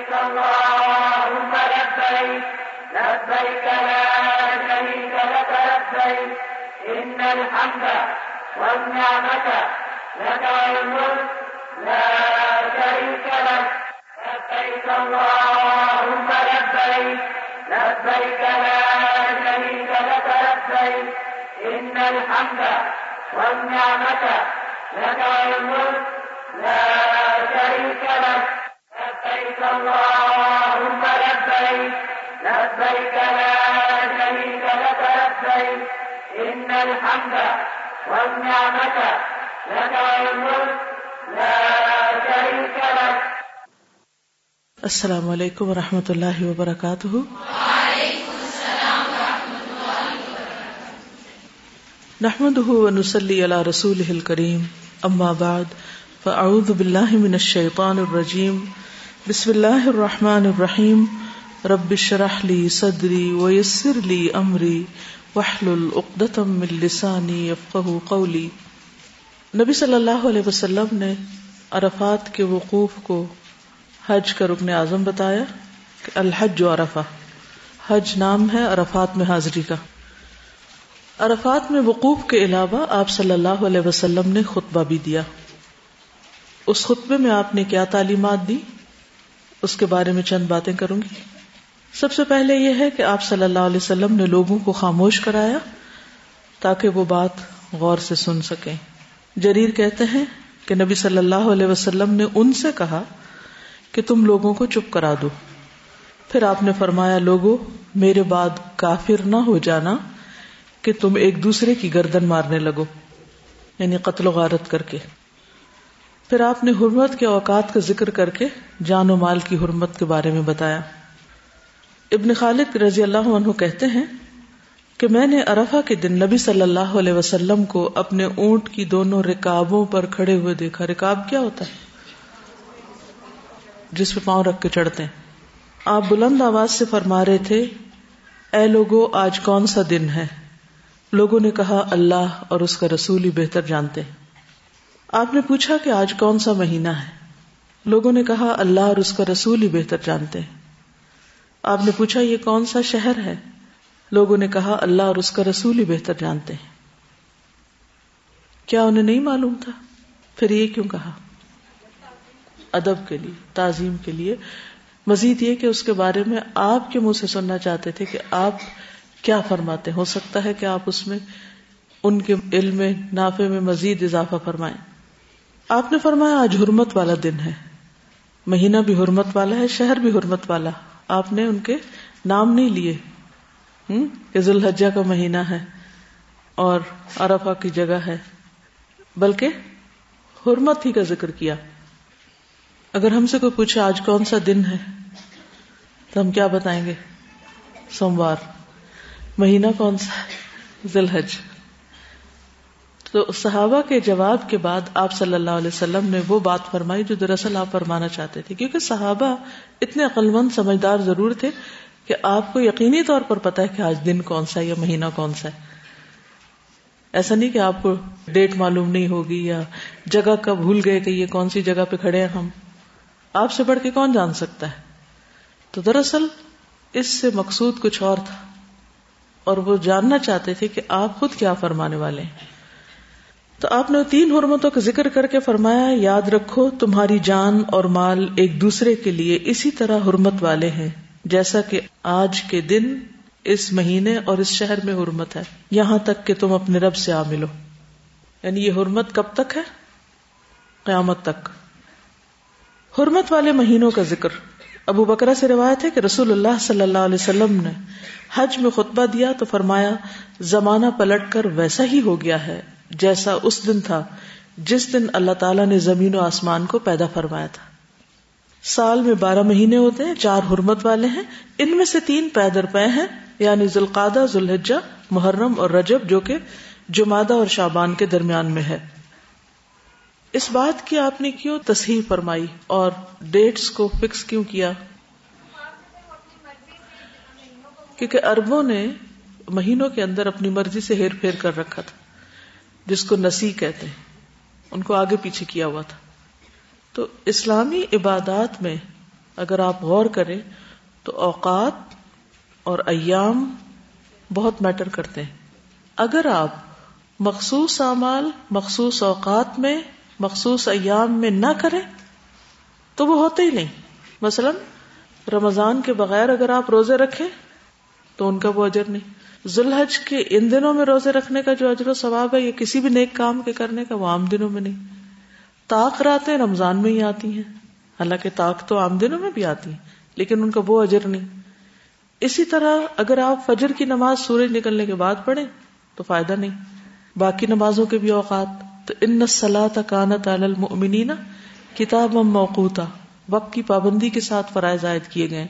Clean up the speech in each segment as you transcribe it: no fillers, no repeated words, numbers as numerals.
اللهم لبيك لبيك لا شريك لك لبيك إن الحمد والنعمة لك والملك لا شريك لك لبيك اللهم لبيك لبيك لا شريك لك لبيك إن الحمد والنعمة لك والملك لا شريك لك لبيك اللهم لبيك لبيك لا شريك لك لبيك إن الحمد والنعمة لك والملك لا شريك لك. السلام علیکم ورحمۃ اللہ وبرکاتہ. وعلیکم السلام ورحمۃ اللہ وبرکاتہ. نحمده ونصلی علی رسولہ الکریم. اما بعد فاعوذ باللہ من الشیطان الرجیم. بسم اللہ الرحمن الرحیم. رب اشرح لی صدری ویسر لی امری واحلل عقدۃ من لسانی یفقہوا قولی. نبی صلی اللہ علیہ وسلم نے عرفات کے وقوف کو حج کا رکن اعظم بتایا کہ الحج عرفہ، حج نام ہے عرفات میں حاضری کا. عرفات میں وقوف کے علاوہ آپ صلی اللہ علیہ وسلم نے خطبہ بھی دیا. اس خطبے میں آپ نے کیا تعلیمات دی، اس کے بارے میں چند باتیں کروں گی. سب سے پہلے یہ ہے کہ آپ صلی اللہ علیہ وسلم نے لوگوں کو خاموش کرایا تاکہ وہ بات غور سے سن سکیں. جریر کہتے ہیں کہ نبی صلی اللہ علیہ وسلم نے ان سے کہا کہ تم لوگوں کو چپ کرا دو. پھر آپ نے فرمایا، لوگوں میرے بعد کافر نہ ہو جانا کہ تم ایک دوسرے کی گردن مارنے لگو، یعنی قتل و غارت کر کے. پھر آپ نے حرمت کے اوقات کا ذکر کر کے جان و مال کی حرمت کے بارے میں بتایا. ابن خالد رضی اللہ عنہ کہتے ہیں کہ میں نے عرفہ کے دن نبی صلی اللہ علیہ وسلم کو اپنے اونٹ کی دونوں رکابوں پر کھڑے ہوئے دیکھا. رکاب کیا ہوتا ہے؟ جس پہ پاؤں رکھ کے چڑھتے ہیں. آپ بلند آواز سے فرما رہے تھے، اے لوگو آج کون سا دن ہے؟ لوگوں نے کہا اللہ اور اس کا رسول ہی بہتر جانتے ہیں. آپ نے پوچھا کہ آج کون سا مہینہ ہے؟ لوگوں نے کہا اللہ اور اس کا رسول ہی بہتر جانتے ہیں. آپ نے پوچھا یہ کون سا شہر ہے؟ لوگوں نے کہا اللہ اور اس کا رسول ہی بہتر جانتے ہیں. کیا انہیں نہیں معلوم تھا؟ پھر یہ کیوں کہا؟ ادب کے لیے، تعظیم کے لیے. مزید یہ کہ اس کے بارے میں آپ کے منہ سے سننا چاہتے تھے کہ آپ کیا فرماتے. ہو سکتا ہے کہ آپ اس میں ان کے علم نافع میں مزید اضافہ فرمائیں. آپ نے فرمایا آج حرمت والا دن ہے، مہینہ بھی حرمت والا ہے، شہر بھی حرمت والا. آپ نے ان کے نام نہیں لیے کہ ذو الحجہ کا مہینہ ہے اور عرفہ کی جگہ ہے، بلکہ حرمت ہی کا ذکر کیا. اگر ہم سے کوئی پوچھے آج کون سا دن ہے تو ہم کیا بتائیں گے؟ سوموار. مہینہ کون سا ہے؟ ذی الحج. تو صحابہ کے جواب کے بعد آپ صلی اللہ علیہ وسلم نے وہ بات فرمائی جو دراصل آپ فرمانا چاہتے تھے، کیونکہ صحابہ اتنے عقل مند سمجھدار ضرور تھے کہ آپ کو یقینی طور پر پتا ہے کہ آج دن کون سا ہے یا مہینہ کون سا ہے. ایسا نہیں کہ آپ کو ڈیٹ معلوم نہیں ہوگی یا جگہ کا بھول گئے کہ یہ کون سی جگہ پہ کھڑے ہیں ہم. آپ سے بڑھ کے کون جان سکتا ہے؟ تو دراصل اس سے مقصود کچھ اور تھا، اور وہ جاننا چاہتے تھے کہ آپ خود کیا فرمانے والے ہیں. تو آپ نے 3 حرمتوں کا ذکر کر کے فرمایا، یاد رکھو تمہاری جان اور مال ایک دوسرے کے لیے اسی طرح حرمت والے ہیں جیسا کہ آج کے دن اس مہینے اور اس شہر میں حرمت ہے، یہاں تک کہ تم اپنے رب سے آ ملو. یعنی یہ حرمت کب تک ہے؟ قیامت تک. حرمت والے مہینوں کا ذکر. ابو بکرہ سے روایت ہے کہ رسول اللہ صلی اللہ علیہ وسلم نے حج میں خطبہ دیا تو فرمایا، زمانہ پلٹ کر ویسا ہی ہو گیا ہے جیسا اس دن تھا جس دن اللہ تعالیٰ نے زمین و آسمان کو پیدا فرمایا تھا. سال میں 12 مہینے ہوتے ہیں، 4 حرمت والے ہیں، ان میں سے 3 پے در پے ہیں، یعنی ذوالقعدہ، ذوالحجہ، محرم اور رجب، جو کہ جمادہ اور شعبان کے درمیان میں ہے. اس بات کی آپ نے کیوں تصحیح فرمائی اور ڈیٹس کو فکس کیوں کیا؟ کیونکہ عربوں نے مہینوں کے اندر اپنی مرضی سے ہیر پھیر کر رکھا تھا، جس کو نسی کہتے ہیں، ان کو آگے پیچھے کیا ہوا تھا. تو اسلامی عبادات میں اگر آپ غور کریں تو اوقات اور ایام بہت میٹر کرتے ہیں. اگر آپ مخصوص اعمال مخصوص اوقات میں مخصوص ایام میں نہ کریں تو وہ ہوتے ہی نہیں. مثلا رمضان کے بغیر اگر آپ روزے رکھیں تو ان کا وہ اجر نہیں. ذوالحج کے ان دنوں میں روزے رکھنے کا جو اجر و ثواب ہے یہ کسی بھی نیک کام کے کرنے کا وہ عام دنوں میں نہیں. طاق راتیں رمضان میں ہی آتی ہیں، حالانکہ طاق تو عام دنوں میں بھی آتی ہیں لیکن ان کا وہ اجر نہیں. اسی طرح اگر آپ فجر کی نماز سورج نکلنے کے بعد پڑھیں تو فائدہ نہیں. باقی نمازوں کے بھی اوقات تو ان الصلاۃ کانت علی المؤمنین کتابا موقوتا، وقت کی پابندی کے ساتھ فرائض عائد کیے گئے.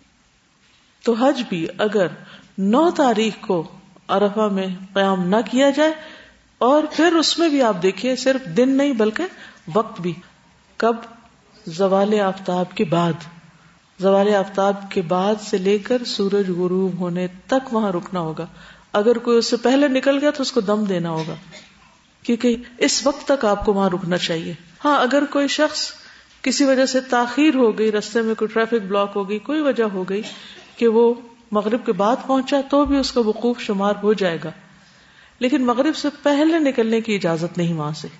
تو حج بھی اگر 9 تاریخ کو عرفہ میں قیام نہ کیا جائے اور پھر اس میں بھی آپ دیکھیں صرف دن نہیں بلکہ وقت بھی، کب؟ زوال آفتاب کے بعد. زوال آفتاب کے بعد سے لے کر سورج غروب ہونے تک وہاں رکنا ہوگا. اگر کوئی اس سے پہلے نکل گیا تو اس کو دم دینا ہوگا، کیونکہ اس وقت تک آپ کو وہاں رکنا چاہیے. ہاں اگر کوئی شخص کسی وجہ سے تاخیر ہو گئی، رستے میں کوئی ٹریفک بلاک ہو گئی، کوئی وجہ ہو گئی کہ وہ مغرب کے بعد پہنچا تو بھی اس کا وقوف شمار ہو جائے گا، لیکن مغرب سے پہلے نکلنے کی اجازت نہیں وہاں سے.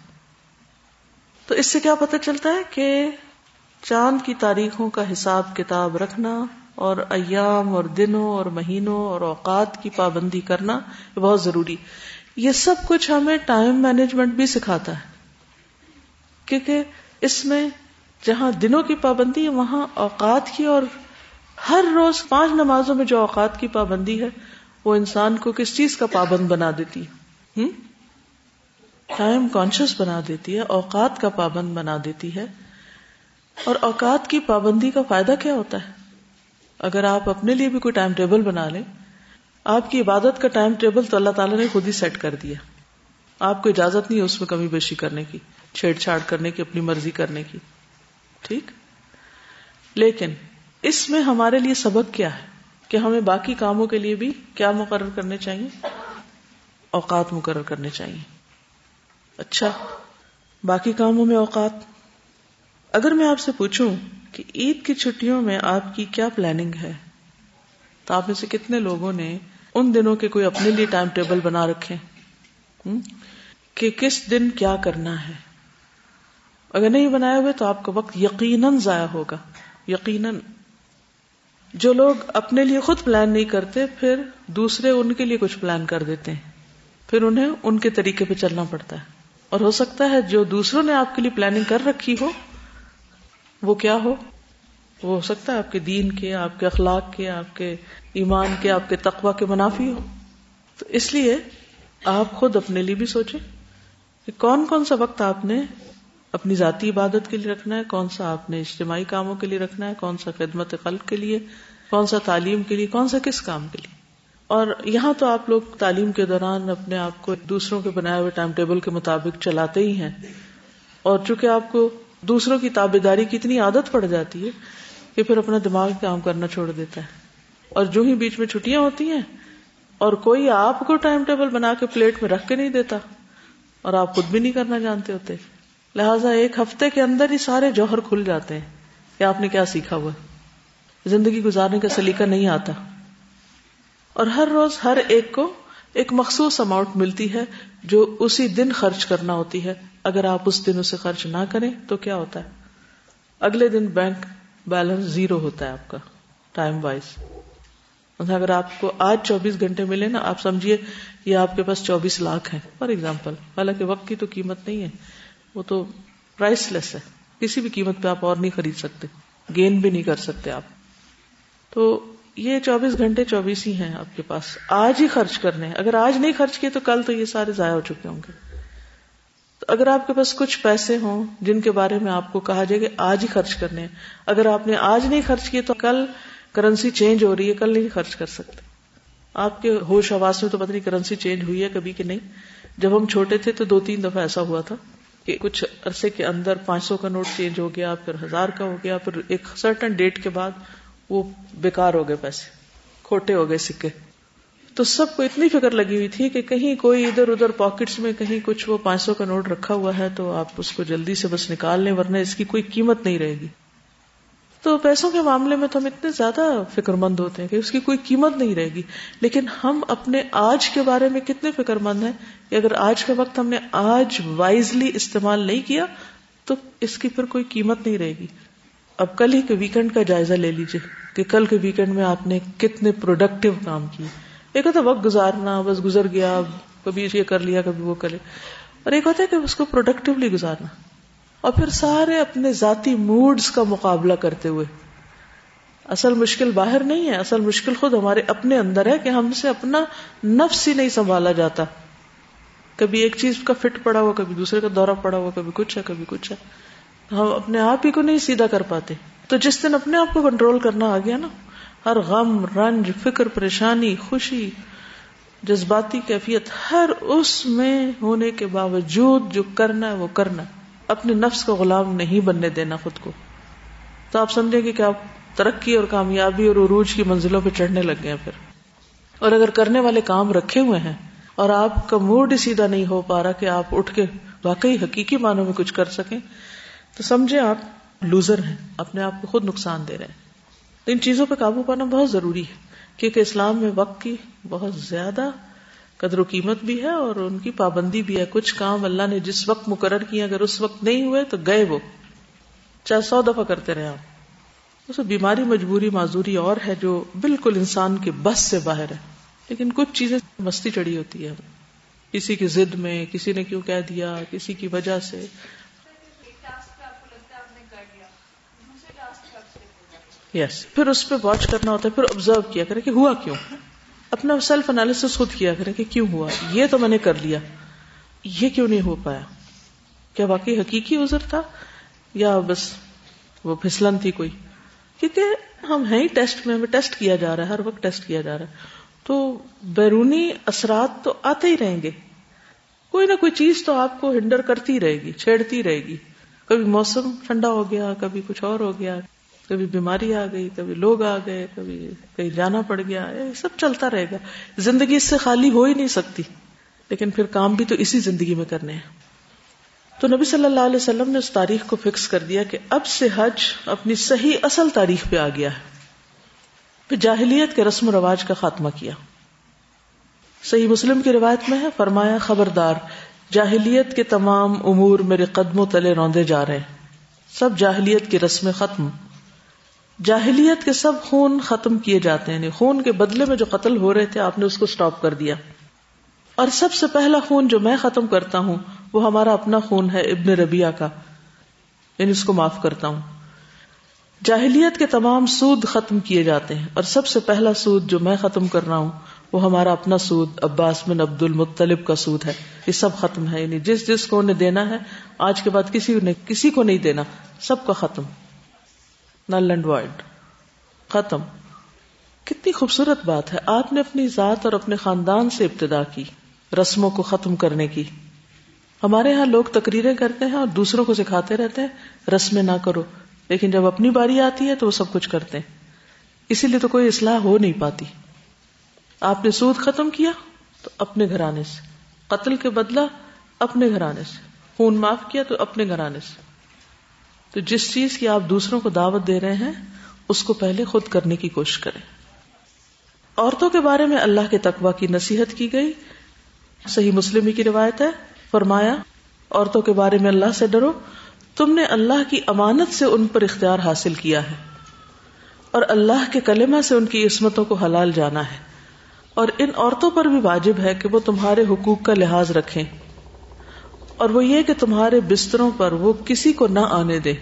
تو اس سے کیا پتہ چلتا ہے کہ چاند کی تاریخوں کا حساب کتاب رکھنا اور ایام اور دنوں اور مہینوں اور اوقات کی پابندی کرنا یہ بہت ضروری. یہ سب کچھ ہمیں ٹائم مینجمنٹ بھی سکھاتا ہے، کیونکہ اس میں جہاں دنوں کی پابندی ہے وہاں اوقات کی، اور ہر روز 5 نمازوں میں جو اوقات کی پابندی ہے وہ انسان کو کس چیز کا پابند بنا دیتی ہے؟ ٹائم کانشیس بنا دیتی ہے، اوقات کا پابند بنا دیتی ہے. اور اوقات کی پابندی کا فائدہ کیا ہوتا ہے؟ اگر آپ اپنے لیے بھی کوئی ٹائم ٹیبل بنا لیں، آپ کی عبادت کا ٹائم ٹیبل تو اللہ تعالیٰ نے خود ہی سیٹ کر دیا، آپ کو اجازت نہیں ہے اس میں کمی بیشی کرنے کی، چھیڑ چھاڑ کرنے کی، اپنی مرضی کرنے کی. ٹھیک، لیکن اس میں ہمارے لیے سبق کیا ہے کہ ہمیں باقی کاموں کے لیے بھی کیا مقرر کرنے چاہیے؟ اوقات مقرر کرنے چاہیے. اچھا، باقی کاموں میں اوقات. اگر میں آپ سے پوچھوں کہ عید کی چھٹیوں میں آپ کی کیا پلاننگ ہے تو آپ میں سے کتنے لوگوں نے ان دنوں کے کوئی اپنے لیے ٹائم ٹیبل بنا رکھے کہ کس دن کیا کرنا ہے؟ اگر نہیں بنائے ہوئے تو آپ کا وقت یقیناً ضائع ہوگا. یقیناً. جو لوگ اپنے لیے خود پلان نہیں کرتے پھر دوسرے ان کے لیے کچھ پلان کر دیتے ہیں، پھر انہیں ان کے طریقے پہ چلنا پڑتا ہے. اور ہو سکتا ہے جو دوسروں نے آپ کے لیے پلاننگ کر رکھی ہو وہ کیا ہو؟ وہ ہو سکتا ہے آپ کے دین کے، آپ کے اخلاق کے، آپ کے ایمان کے، آپ کے تقوی کے منافی ہو. تو اس لیے آپ خود اپنے لیے بھی سوچیں کہ کون کون سا وقت آپ نے اپنی ذاتی عبادت کے لیے رکھنا ہے، کون سا آپ نے اجتماعی کاموں کے لیے رکھنا ہے، کون سا خدمت خلق کے لیے، کون سا تعلیم کے لیے، کون سا کس کام کے لیے. اور یہاں تو آپ لوگ تعلیم کے دوران اپنے آپ کو دوسروں کے بنائے ہوئے ٹائم ٹیبل کے مطابق چلاتے ہی ہیں، اور چونکہ آپ کو دوسروں کی تابعداری کی اتنی عادت پڑ جاتی ہے کہ پھر اپنا دماغ کام کرنا چھوڑ دیتا ہے. اور جو ہی بیچ میں چھٹیاں ہوتی ہیں اور کوئی آپ کو ٹائم ٹیبل بنا کے پلیٹ میں رکھ کے نہیں دیتا اور آپ خود بھی نہیں کرنا جانتے ہوتے، لہٰذا ایک ہفتے کے اندر ہی سارے جوہر کھل جاتے ہیں کہ آپ نے کیا سیکھا ہوا ہے. زندگی گزارنے کا سلیقہ نہیں آتا. اور ہر روز ہر ایک کو ایک مخصوص اماؤنٹ ملتی ہے جو اسی دن خرچ کرنا ہوتی ہے. اگر آپ اس دن اسے خرچ نہ کریں تو کیا ہوتا ہے؟ اگلے دن بینک بیلنس 0 ہوتا ہے آپ کا ٹائم وائز. اگر آپ کو آج 24 گھنٹے ملے نا، آپ سمجھیے یہ آپ کے پاس 24 لاکھ ہیں فار ایگزامپل. حالانکہ وقت کی تو قیمت نہیں ہے، وہ تو پرائس لیس ہے، کسی بھی قیمت پہ آپ اور نہیں خرید سکتے، گین بھی نہیں کر سکتے آپ. تو یہ 24 گھنٹے 24 ہی ہیں آپ کے پاس، آج ہی خرچ کرنے ہیں. اگر آج نہیں خرچ کیے تو کل تو یہ سارے ضائع ہو چکے ہوں گے. تو اگر آپ کے پاس کچھ پیسے ہوں جن کے بارے میں آپ کو کہا جائے کہ آج ہی خرچ کرنے ہیں، اگر آپ نے آج نہیں خرچ کیے تو کل کرنسی چینج ہو رہی ہے، کل نہیں خرچ کر سکتے. آپ کے ہوش حواس میں تو پتہ نہیں کرنسی چینج ہوئی ہے کبھی کہ نہیں. جب ہم چھوٹے تھے تو 2-3 دفعہ ایسا ہوا تھا کہ کچھ عرصے کے اندر 500 کا نوٹ چینج ہو گیا، پھر 1000 کا ہو گیا، پھر ایک سرٹن ڈیٹ کے بعد وہ بیکار ہو گئے، پیسے کھوٹے ہو گئے، سکے. تو سب کو اتنی فکر لگی ہوئی تھی کہ کہیں کوئی ادھر ادھر پاکٹس میں کہیں کچھ وہ 500 کا نوٹ رکھا ہوا ہے تو آپ اس کو جلدی سے بس نکال لیں ورنہ اس کی کوئی قیمت نہیں رہے گی. تو پیسوں کے معاملے میں تو ہم اتنے زیادہ فکر مند ہوتے ہیں کہ اس کی کوئی قیمت نہیں رہے گی، لیکن ہم اپنے آج کے بارے میں کتنے فکر مند ہیں کہ اگر آج کا وقت ہم نے آج وائزلی استعمال نہیں کیا تو اس کی پھر کوئی قیمت نہیں رہے گی. اب کل ہی کے ویکنڈ کا جائزہ لے لیجئے کہ کل کے ویکنڈ میں آپ نے کتنے پروڈکٹیو کام کیے. ایک ہوتا ہے وقت گزارنا، بس گزر گیا، کبھی یہ کر لیا کبھی وہ کرے، اور ایک ہوتا ہے کہ اس کو پروڈکٹیولی گزارنا، اور پھر سارے اپنے ذاتی موڈز کا مقابلہ کرتے ہوئے. اصل مشکل باہر نہیں ہے، اصل مشکل خود ہمارے اپنے اندر ہے کہ ہم سے اپنا نفس ہی نہیں سنبھالا جاتا. کبھی ایک چیز کا فٹ پڑا ہوا، کبھی دوسرے کا دورہ پڑا ہوا، کبھی کچھ ہے کبھی کچھ ہے. ہم اپنے آپ ہی کو نہیں سیدھا کر پاتے. تو جس دن اپنے آپ کو کنٹرول کرنا آ گیا نا، ہر غم، رنج، فکر، پریشانی، خوشی، جذباتی کیفیت، ہر اس میں ہونے کے باوجود جو کرنا ہے وہ کرنا ہے. اپنے نفس کو غلام نہیں بننے دینا خود کو. تو آپ سمجھیں گے کہ آپ ترقی اور کامیابی اور عروج کی منزلوں پہ چڑھنے لگ گئے ہیں پھر. اور اگر کرنے والے کام رکھے ہوئے ہیں اور آپ کا موڈ ہی سیدھا نہیں ہو پا رہا کہ آپ اٹھ کے واقعی حقیقی معنوں میں کچھ کر سکیں، تو سمجھے آپ لوزر ہیں، اپنے آپ کو خود نقصان دے رہے ہیں. ان چیزوں پہ قابو پانا بہت ضروری ہے، کیونکہ اسلام میں وقت کی بہت زیادہ قدر و قیمت بھی ہے اور ان کی پابندی بھی ہے. کچھ کام اللہ نے جس وقت مقرر کیے اگر اس وقت نہیں ہوئے تو گئے، وہ چاہے 100 دفعہ کرتے رہے آپ. اس بیماری، مجبوری، معذوری اور ہے جو بالکل انسان کے بس سے باہر ہے. لیکن کچھ چیزیں مستی چڑھی ہوتی ہے، کسی کی ضد میں، کسی نے کیوں کہہ دیا، کسی کی وجہ سے. یس، پھر اس پہ واچ کرنا ہوتا ہے، پھر آبزرو کیا کرے کہ ہوا کیوں. اپنا سیلف انالیسس خود کیا کرے کہ کیوں ہوا، یہ تو میں نے کر لیا، یہ کیوں نہیں ہو پایا. کیا واقعی حقیقی عذر تھا یا بس وہ پھسلن تھی کوئی؟ کیونکہ ہم ہیں ہی ٹیسٹ میں، ہمیں ٹیسٹ کیا جا رہا ہے، ہر وقت ٹیسٹ کیا جا رہا ہے. تو بیرونی اثرات تو آتے ہی رہیں گے، کوئی نہ کوئی چیز تو آپ کو ہنڈر کرتی رہے گی، چھیڑتی رہے گی. کبھی موسم ٹھنڈا ہو گیا، کبھی کچھ اور ہو گیا، کبھی بیماری آ گئی، کبھی لوگ آ گئے، کبھی کہیں جانا پڑ گیا. یہ سب چلتا رہے گا. زندگی اس سے خالی ہو ہی نہیں سکتی، لیکن پھر کام بھی تو اسی زندگی میں کرنے ہیں. تو نبی صلی اللہ علیہ وسلم نے اس تاریخ کو فکس کر دیا کہ اب سے حج اپنی صحیح اصل تاریخ پہ آ گیا ہے. پھر جاہلیت کے رسم و رواج کا خاتمہ کیا. صحیح مسلم کی روایت میں ہے، فرمایا خبردار، جاہلیت کے تمام امور میرے قدموں تلے روندے جا رہے ہیں. سب جاہلیت کی رسمیں ختم، جاہلیت کے سب خون ختم کیے جاتے ہیں. یعنی خون کے بدلے میں جو قتل ہو رہے تھے آپ نے اس کو سٹاپ کر دیا. اور سب سے پہلا خون جو میں ختم کرتا ہوں وہ ہمارا اپنا خون ہے، ابن ربیعہ کا، یعنی اس کو معاف کرتا ہوں. جاہلیت کے تمام سود ختم کیے جاتے ہیں اور سب سے پہلا سود جو میں ختم کر رہا ہوں وہ ہمارا اپنا سود، عباس بن عبد المطلب کا سود ہے. یہ سب ختم ہے. یعنی جس جس کو انہیں دینا ہے آج کے بعد کسی کو نہیں دینا، سب کا ختم، نل اینڈ وائڈ، ختم. کتنی خوبصورت بات ہے. آپ نے اپنی ذات اور اپنے خاندان سے ابتدا کی رسموں کو ختم کرنے کی. ہمارے ہاں لوگ تقریریں کرتے ہیں اور دوسروں کو سکھاتے رہتے ہیں رسمیں نہ کرو، لیکن جب اپنی باری آتی ہے تو وہ سب کچھ کرتے ہیں. اسی لیے تو کوئی اصلاح ہو نہیں پاتی. آپ نے سود ختم کیا تو اپنے گھرانے سے، قتل کے بدلہ اپنے گھرانے سے، خون معاف کیا تو اپنے گھرانے سے. تو جس چیز کی آپ دوسروں کو دعوت دے رہے ہیں اس کو پہلے خود کرنے کی کوشش کریں. عورتوں کے بارے میں اللہ کے تقوی کی نصیحت کی گئی. صحیح مسلم کی روایت ہے، فرمایا عورتوں کے بارے میں اللہ سے ڈرو، تم نے اللہ کی امانت سے ان پر اختیار حاصل کیا ہے اور اللہ کے کلمہ سے ان کی عصمتوں کو حلال جانا ہے. اور ان عورتوں پر بھی واجب ہے کہ وہ تمہارے حقوق کا لحاظ رکھیں، اور وہ یہ کہ تمہارے بستروں پر وہ کسی کو نہ آنے دیں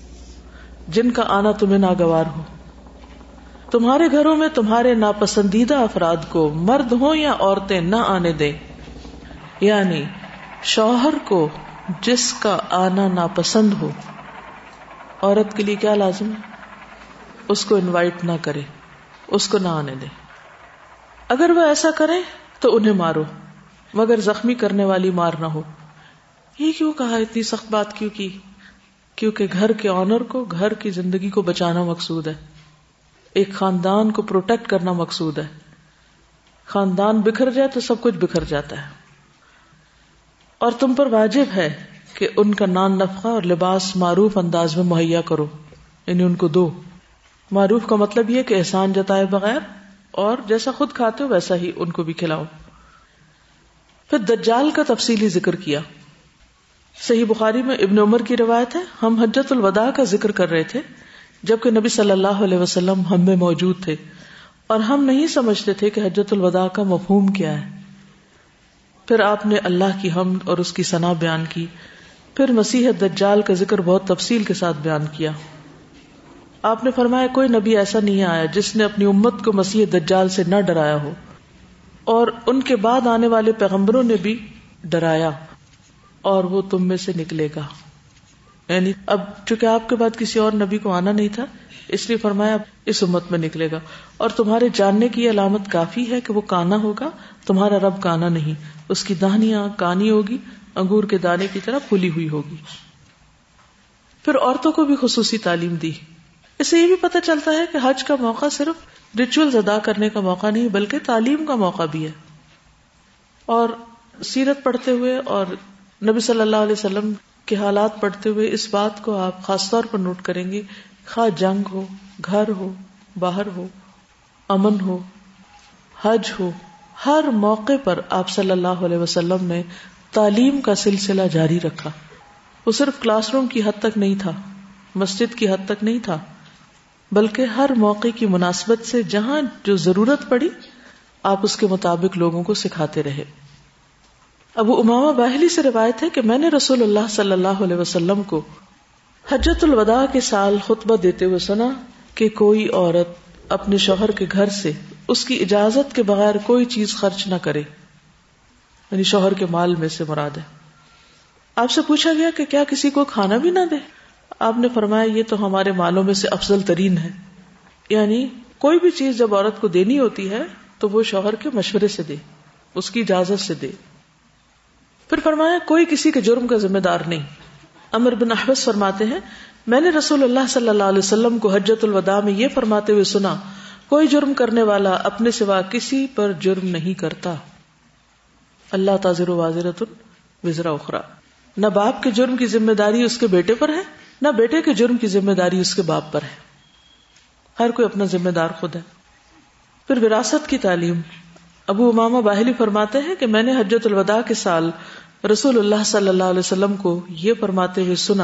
جن کا آنا تمہیں ناگوار ہو. تمہارے گھروں میں تمہارے ناپسندیدہ افراد کو، مرد ہوں یا عورتیں، نہ آنے دیں. یعنی شوہر کو جس کا آنا ناپسند ہو، عورت کے لیے کیا لازم ہے؟ اس کو انوائٹ نہ کرے، اس کو نہ آنے دے. اگر وہ ایسا کریں تو انہیں مارو، مگر زخمی کرنے والی مار نہ ہو. یہ کیوں کہا؟ اتنی سخت بات کیوں کی؟ کیونکہ گھر کے آنر کو، گھر کی زندگی کو بچانا مقصود ہے، ایک خاندان کو پروٹیکٹ کرنا مقصود ہے. خاندان بکھر جائے تو سب کچھ بکھر جاتا ہے. اور تم پر واجب ہے کہ ان کا نان نفقہ اور لباس معروف انداز میں مہیا کرو، یعنی ان کو دو. معروف کا مطلب یہ کہ احسان جتائے بغیر، اور جیسا خود کھاتے ہو ویسا ہی ان کو بھی کھلاؤ. پھر دجال کا تفصیلی ذکر کیا. صحیح بخاری میں ابن عمر کی روایت ہے، ہم حجۃ الوداع کا ذکر کر رہے تھے جبکہ نبی صلی اللہ علیہ وسلم ہم میں موجود تھے، اور ہم نہیں سمجھتے تھے کہ حجۃ الوداع کا مفہوم کیا ہے. پھر آپ نے اللہ کی حمد اور اس کی ثنا بیان کی. پھر مسیح دجال کا ذکر بہت تفصیل کے ساتھ بیان کیا. آپ نے فرمایا کوئی نبی ایسا نہیں آیا جس نے اپنی امت کو مسیح دجال سے نہ ڈرایا ہو، اور ان کے بعد آنے والے پیغمبروں نے بھی ڈرایا، اور وہ تم میں سے نکلے گا. یعنی اب چونکہ آپ کے بعد کسی اور نبی کو آنا نہیں تھا، اس لیے فرمایا اس امت میں نکلے گا. اور تمہارے جاننے کی علامت کافی ہے کہ وہ کانا ہوگا، تمہارا رب کانا نہیں، اس کی داہنی آنکھ کانی ہوگی، انگور کے دانے کی طرح پھلی ہوئی ہوگی. پھر عورتوں کو بھی خصوصی تعلیم دی. اس سے یہ بھی پتہ چلتا ہے کہ حج کا موقع صرف ریچولز ادا کرنے کا موقع نہیں بلکہ تعلیم کا موقع بھی ہے. اور سیرت پڑھتے ہوئے اور نبی صلی اللہ علیہ وسلم کے حالات پڑھتے ہوئے اس بات کو آپ خاص طور پر نوٹ کریں گے، خواہ جنگ ہو، گھر ہو، باہر ہو، امن ہو، حج ہو، ہر موقع پر آپ صلی اللہ علیہ وسلم نے تعلیم کا سلسلہ جاری رکھا. وہ صرف کلاس روم کی حد تک نہیں تھا، مسجد کی حد تک نہیں تھا، بلکہ ہر موقع کی مناسبت سے جہاں جو ضرورت پڑی آپ اس کے مطابق لوگوں کو سکھاتے رہے. ابو امامہ باہلی سے روایت ہے کہ میں نے رسول اللہ صلی اللہ علیہ وسلم کو حجۃ الوداع کے سال خطبہ دیتے ہوئے سنا کہ کوئی عورت اپنے شوہر کے گھر سے اس کی اجازت کے بغیر کوئی چیز خرچ نہ کرے، یعنی شوہر کے مال میں سے مراد ہے. آپ سے پوچھا گیا کہ کیا کسی کو کھانا بھی نہ دے؟ آپ نے فرمایا یہ تو ہمارے مالوں میں سے افضل ترین ہے. یعنی کوئی بھی چیز جب عورت کو دینی ہوتی ہے تو وہ شوہر کے مشورے سے دے، اس کی اجازت سے دے. پھر فرمایا کوئی کسی کے جرم کا ذمہ دار نہیں. عمر بن احوص فرماتے ہیں میں نے رسول اللہ صلی اللہ علیہ وسلم کو حجۃ الوداع میں یہ فرماتے ہوئے سنا، کوئی جرم کرنے والا اپنے سوا کسی پر جرم نہیں کرتا. اللہ تازر وازرۃ وزر اخرى. نہ باپ کے جرم کی ذمہ داری اس کے بیٹے پر ہے، نہ بیٹے کے جرم کی ذمہ داری اس کے باپ پر ہے. ہر کوئی اپنا ذمہ دار خود ہے. پھر وراثت کی تعلیم. ابو امامہ باہلی فرماتے ہیں کہ میں نے حجۃ الوداع کے سال رسول اللہ صلی اللہ علیہ وسلم کو یہ فرماتے ہوئے سنا،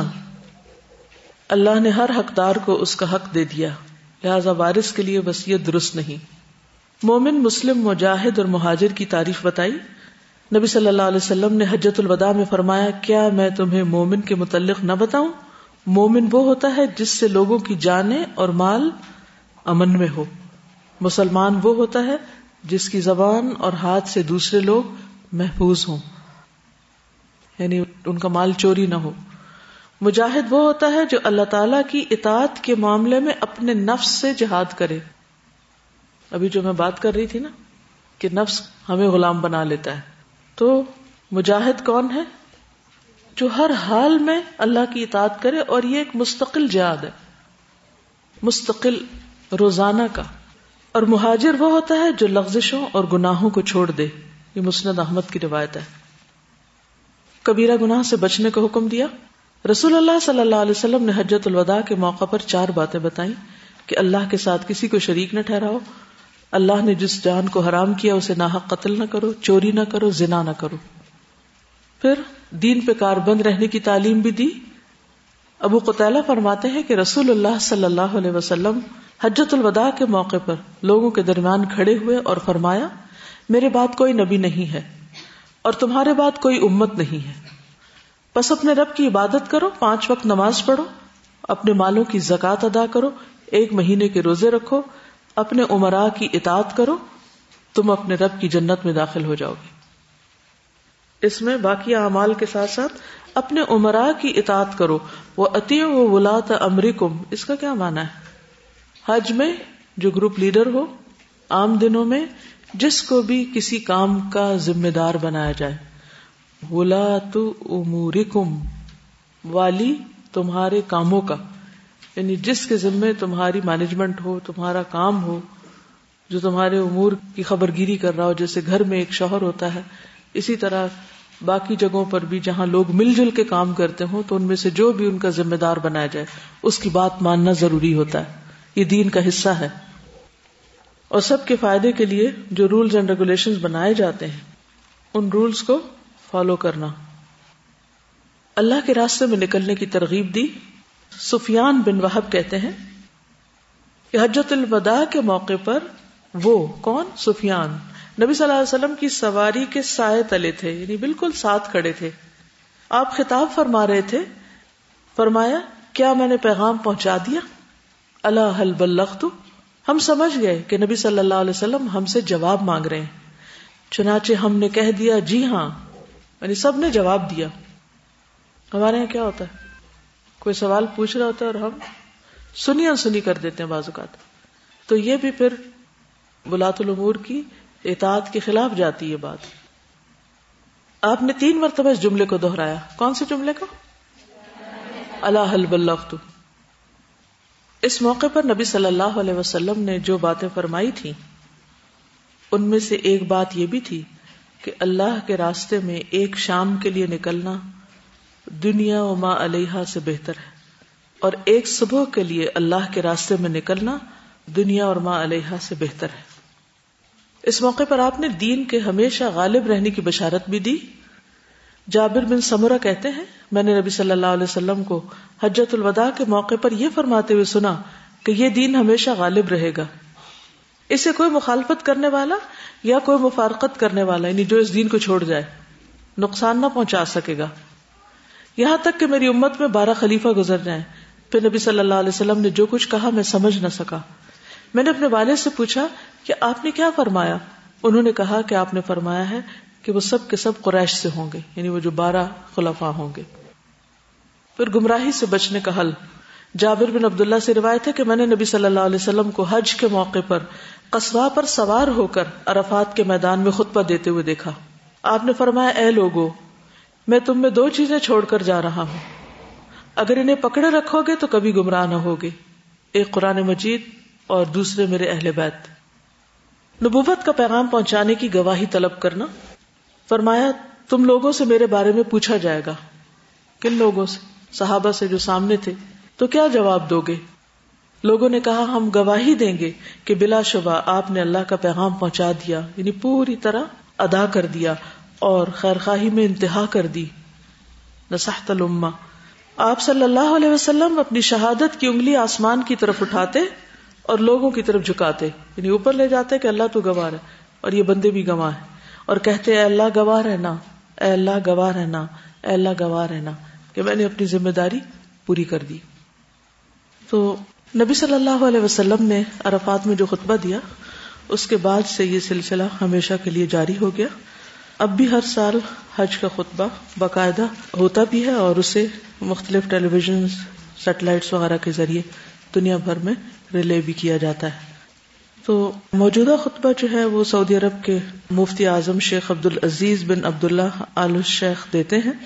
اللہ نے ہر حقدار کو اس کا حق دے دیا، لہذا وارث کے لیے وصیت درست نہیں. مومن، مسلم، مجاہد اور مہاجر کی تعریف بتائی. نبی صلی اللہ علیہ وسلم نے حجۃ الوداع میں فرمایا کیا میں تمہیں مومن کے متعلق نہ بتاؤں؟ مومن وہ ہوتا ہے جس سے لوگوں کی جانیں اور مال امن میں ہو. مسلمان وہ ہوتا ہے جس کی زبان اور ہاتھ سے دوسرے لوگ محفوظ ہوں، یعنی ان کا مال چوری نہ ہو. مجاہد وہ ہوتا ہے جو اللہ تعالیٰ کی اطاعت کے معاملے میں اپنے نفس سے جہاد کرے. ابھی جو میں بات کر رہی تھی نا کہ نفس ہمیں غلام بنا لیتا ہے، تو مجاہد کون ہے؟ جو ہر حال میں اللہ کی اطاعت کرے، اور یہ ایک مستقل جہاد ہے، مستقل روزانہ کا. اور مہاجر وہ ہوتا ہے جو لغزشوں اور گناہوں کو چھوڑ دے. یہ مسند احمد کی روایت ہے. کبیرہ گناہ سے بچنے کا حکم دیا. رسول اللہ صلی اللہ علیہ وسلم نے حجۃ الوداع کے موقع پر 4 باتیں بتائیں کہ اللہ کے ساتھ کسی کو شریک نہ ٹھہراؤ، اللہ نے جس جان کو حرام کیا اسے ناحق قتل نہ کرو، چوری نہ کرو، زنا نہ کرو. پھر دین پہ کاربند رہنے کی تعلیم بھی دی. ابو قتیلہ فرماتے ہیں کہ رسول اللہ صلی اللہ علیہ وسلم حجۃ الوداع کے موقع پر لوگوں کے درمیان کھڑے ہوئے اور فرمایا میرے بعد کوئی نبی نہیں ہے اور تمہارے بعد کوئی امت نہیں ہے، بس اپنے رب کی عبادت کرو، 5 وقت نماز پڑھو، اپنے مالوں کی زکوٰۃ ادا کرو، 1 مہینے کے روزے رکھو، اپنے امراء کی اطاعت کرو، تم اپنے رب کی جنت میں داخل ہو جاؤ گے. اس میں باقی اعمال کے ساتھ ساتھ اپنے امراء کی اطاعت کرو. وَأَطِيعُوا وُلَاةَ أَمْرِكُمْ، اس کا کیا معنی ہے؟ حج میں جو گروپ لیڈر ہو، عام دنوں میں جس کو بھی کسی کام کا ذمہ دار بنایا جائے. وُلَاةُ أُمُورِكُمْ، والی تمہارے کاموں کا، یعنی جس کے ذمہ تمہاری مینجمنٹ ہو، تمہارا کام ہو، جو تمہارے امور کی خبرگیری کر رہا ہو. جیسے گھر میں ایک شوہر ہوتا ہے، اسی طرح باقی جگہوں پر بھی جہاں لوگ مل جل کے کام کرتے ہوں تو ان میں سے جو بھی ان کا ذمہ دار بنایا جائے اس کی بات ماننا ضروری ہوتا ہے. یہ دین کا حصہ ہے. اور سب کے فائدے کے لیے جو رولز اینڈ ریگولیشنز بنائے جاتے ہیں ان رولز کو فالو کرنا. اللہ کے راستے میں نکلنے کی ترغیب دی. سفیان بن وہب کہتے ہیں کہ حجۃ الوداع کے موقع پر وہ کون؟ سفیان نبی صلی اللہ علیہ وسلم کی سواری کے سائے تلے تھے، یعنی بالکل ساتھ کھڑے تھے. آپ خطاب فرما رہے تھے. فرمایا کیا میں نے پیغام پہنچا دیا؟ الا هل بلغت؟ ہم سمجھ گئے کہ نبی صلی اللہ علیہ وسلم ہم سے جواب مانگ رہے ہیں. چنانچہ ہم نے کہہ دیا جی ہاں، یعنی سب نے جواب دیا. ہمارے یہاں کیا ہوتا ہے، کوئی سوال پوچھ رہا ہوتا ہے اور ہم سنی انسنی کر دیتے ہیں بعض اوقات. تو یہ بھی پھر ولاۃ الامور کی اطاعت کے خلاف جاتی ہے بات. آپ نے 3 مرتبہ اس جملے کو دہرایا. کون سے جملے کو؟ الا هل بلغت. اس موقع پر نبی صلی اللہ علیہ وسلم نے جو باتیں فرمائی تھیں ان میں سے ایک بات یہ بھی تھی کہ اللہ کے راستے میں ایک شام کے لیے نکلنا دنیا و ما علیہا سے بہتر ہے، اور ایک صبح کے لیے اللہ کے راستے میں نکلنا دنیا اور ما علیہا سے بہتر ہے. اس موقع پر آپ نے دین کے ہمیشہ غالب رہنے کی بشارت بھی دی. جابر بن سمرہ کہتے ہیں میں نے نبی صلی اللہ علیہ وسلم کو حجۃ الوداع کے موقع پر یہ فرماتے ہوئے سنا کہ یہ دین ہمیشہ غالب رہے گا، اسے کوئی مخالفت کرنے والا یا کوئی مفارقت کرنے والا، یعنی جو اس دین کو چھوڑ جائے، نقصان نہ پہنچا سکے گا. یہاں تک کہ میری امت میں 12 خلیفہ گزر جائیں. پھر نبی صلی اللہ علیہ وسلم نے جو کچھ کہا میں سمجھ نہ سکا. میں نے اپنے والد سے پوچھا کہ آپ نے کیا فرمایا؟ انہوں نے کہا کہ آپ نے فرمایا ہے کہ وہ سب کے سب قریش سے ہوں گے، یعنی وہ جو 12 خلفاء ہوں گے. پھر گمراہی سے بچنے کا حل. جابر بن عبداللہ سے روایت ہے کہ میں نے نبی صلی اللہ علیہ وسلم کو حج کے موقع پر قصواء پر سوار ہو کر عرفات کے میدان میں خطبہ دیتے ہوئے دیکھا. آپ نے فرمایا اے لوگو، میں تم میں 2 چیزیں چھوڑ کر جا رہا ہوں، اگر انہیں پکڑے رکھو گے تو کبھی گمراہ نہ ہوگے. ایک قرآن مجید اور دوسرے میرے اہل بیت. نبوت کا پیغام پہنچانے کی گواہی طلب کرنا. فرمایا تم لوگوں سے میرے بارے میں پوچھا جائے گا. کن لوگوں سے؟ صحابہ سے جو سامنے تھے. تو کیا جواب دو گے؟ لوگوں نے کہا ہم گواہی دیں گے کہ بلا شبہ آپ نے اللہ کا پیغام پہنچا دیا، یعنی پوری طرح ادا کر دیا اور خیرخواہی میں انتہا کر دی. نصحت الامہ. آپ صلی اللہ علیہ وسلم اپنی شہادت کی انگلی آسمان کی طرف اٹھاتے اور لوگوں کی طرف جھکاتے، یعنی اوپر لے جاتے کہ اللہ تو گواہ ہے اور یہ بندے بھی گواہ ہیں، اور کہتے اے اللہ گواہ رہنا، اے اللہ گواہ رہنا، اے اللہ گواہ رہنا کہ میں نے اپنی ذمہ داری پوری کر دی. تو نبی صلی اللہ علیہ وسلم نے عرفات میں جو خطبہ دیا اس کے بعد سے یہ سلسلہ ہمیشہ کے لیے جاری ہو گیا. اب بھی ہر سال حج کا خطبہ باقاعدہ ہوتا بھی ہے اور اسے مختلف ٹیلی ویژن سیٹلائٹس وغیرہ کے ذریعے دنیا بھر میں ریلے بھی کیا جاتا ہے. تو موجودہ خطبہ جو ہے وہ سعودی عرب کے مفتی اعظم شیخ عبدالعزیز بن عبداللہ آل الشیخ دیتے ہیں.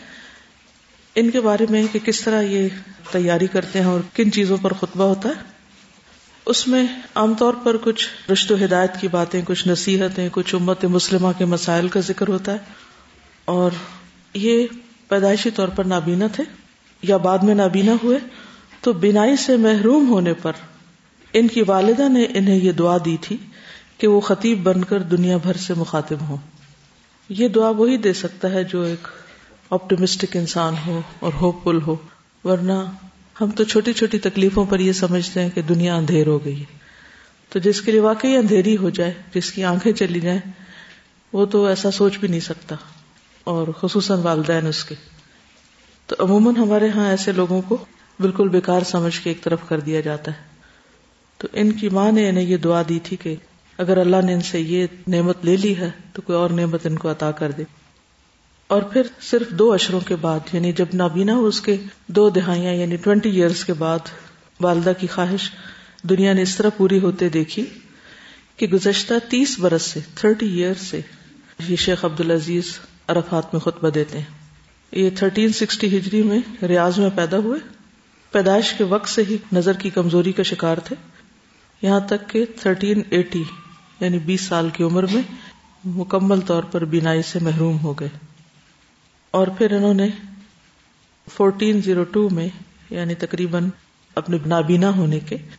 ان کے بارے میں کہ کس طرح یہ تیاری کرتے ہیں اور کن چیزوں پر خطبہ ہوتا ہے. اس میں عام طور پر کچھ رشد و ہدایت کی باتیں، کچھ نصیحتیں، کچھ امت مسلمہ کے مسائل کا ذکر ہوتا ہے. اور یہ پیدائشی طور پر نابینا تھے یا بعد میں نابینا ہوئے، تو بینائی سے محروم ہونے پر ان کی والدہ نے انہیں یہ دعا دی تھی کہ وہ خطیب بن کر دنیا بھر سے مخاطب ہوں. یہ دعا وہی دے سکتا ہے جو ایک آپٹیمسٹک انسان ہو اور ہوپ فل ہو، ورنہ ہم تو چھوٹی چھوٹی تکلیفوں پر یہ سمجھتے ہیں کہ دنیا اندھیر ہو گئی ہے. تو جس کے لیے واقعی اندھیری ہو جائے، جس کی آنکھیں چلی جائیں، وہ تو ایسا سوچ بھی نہیں سکتا، اور خصوصاً والدین اس کے. تو عموماً ہمارے ہاں ایسے لوگوں کو بالکل بیکار سمجھ کے ایک طرف کر دیا جاتا ہے. تو ان کی ماں نے انہیں یہ دعا دی تھی کہ اگر اللہ نے ان سے یہ نعمت لے لی ہے تو کوئی اور نعمت ان کو عطا کر دے. اور پھر صرف 2 عشروں کے بعد، یعنی جب نابینا ہو اس کے 2 دہائیاں یعنی 20 ایئرز کے بعد والدہ کی خواہش دنیا نے اس طرح پوری ہوتے دیکھی کہ گزشتہ 30 برس سے 30 ایئر سے یہ شیخ عبدالعزیز عرفات میں خطبہ دیتے ہیں. یہ 1360 ہجری میں ریاض میں پیدا ہوئے. پیدائش کے وقت سے ہی نظر کی کمزوری کا شکار تھے، یہاں تک کہ 1380 یعنی 20 سال کی عمر میں مکمل طور پر بینائی سے محروم ہو گئے. اور پھر انہوں نے 1402 میں یعنی تقریباً اپنے نابینا ہونے کے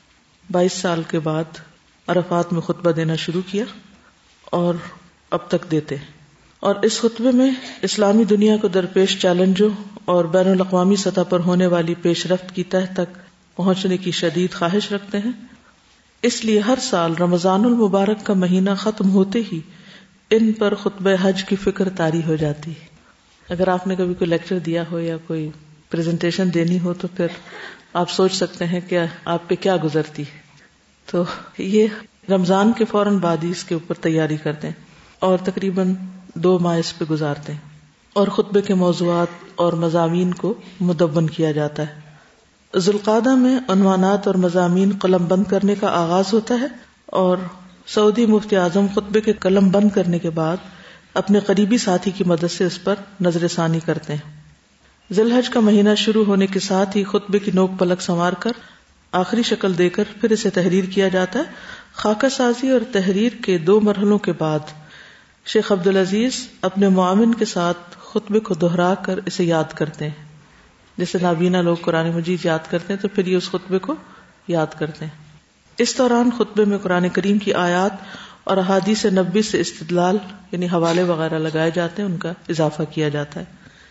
22 سال کے بعد عرفات میں خطبہ دینا شروع کیا اور اب تک دیتے ہیں. اور اس خطبے میں اسلامی دنیا کو درپیش چیلنجوں اور بین الاقوامی سطح پر ہونے والی پیش رفت کی تہ تک پہنچنے کی شدید خواہش رکھتے ہیں. اس لیے ہر سال رمضان المبارک کا مہینہ ختم ہوتے ہی ان پر خطبہ حج کی فکر طاری ہو جاتی ہے. اگر آپ نے کبھی کوئی لیکچر دیا ہو یا کوئی پریزنٹیشن دینی ہو تو پھر آپ سوچ سکتے ہیں کہ آپ پہ کیا گزرتی ہے. تو یہ رمضان کے فوراً بعد ہی اس کے اوپر تیاری کرتے ہیں اور تقریباً 2 ماہ اس پہ گزارتے ہیں اور خطبے کے موضوعات اور مضامین کو مدون کیا جاتا ہے. ذوالقعدہ میں عنوانات اور مضامین قلم بند کرنے کا آغاز ہوتا ہے اور سعودی مفتی اعظم خطبے کے قلم بند کرنے کے بعد اپنے قریبی ساتھی کی مدد سے اس پر نظر ثانی کرتے ہیں. ذی الحج کا مہینہ شروع ہونے کے ساتھ ہی خطبے کی نوک پلک سنوار کر آخری شکل دے کر پھر اسے تحریر کیا جاتا ہے. خاکہ سازی اور تحریر کے 2 مرحلوں کے بعد شیخ عبدالعزیز اپنے معاون کے ساتھ خطبے کو دہرا کر اسے یاد کرتے ہیں. جیسے نابینا لوگ قرآن مجید یاد کرتے ہیں تو پھر یہ اس خطبے کو یاد کرتے ہیں. اس دوران خطبے میں قرآن کریم کی آیات اور احادیث نبوی سے استدلال یعنی حوالے وغیرہ لگائے جاتے ہیں، ان کا اضافہ کیا جاتا ہے.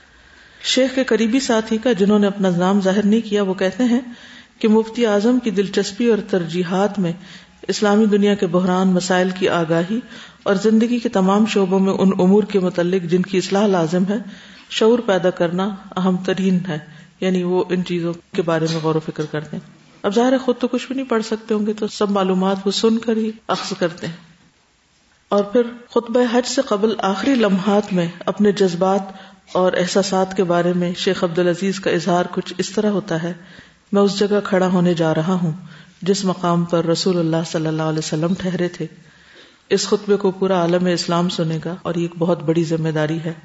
شیخ کے قریبی ساتھی کا جنہوں نے اپنا نام ظاہر نہیں کیا وہ کہتے ہیں کہ مفتی اعظم کی دلچسپی اور ترجیحات میں اسلامی دنیا کے بحران مسائل کی آگاہی اور زندگی کے تمام شعبوں میں ان امور کے متعلق جن کی اصلاح لازم ہے شعور پیدا کرنا اہم ترین ہے. یعنی وہ ان چیزوں کے بارے میں غور و فکر کرتے ہیں. اب ظاہر ہے خود تو کچھ بھی نہیں پڑھ سکتے ہوں گے تو سب معلومات وہ سن کر ہی اخذ کرتے ہیں. اور پھر خطبہ حج سے قبل آخری لمحات میں اپنے جذبات اور احساسات کے بارے میں شیخ عبدالعزیز کا اظہار کچھ اس طرح ہوتا ہے: میں اس جگہ کھڑا ہونے جا رہا ہوں جس مقام پر رسول اللہ صلی اللہ علیہ وسلم ٹھہرے تھے. اس خطبے کو پورا عالم اسلام سنے گا اور یہ ایک بہت بڑی ذمہ داری ہے.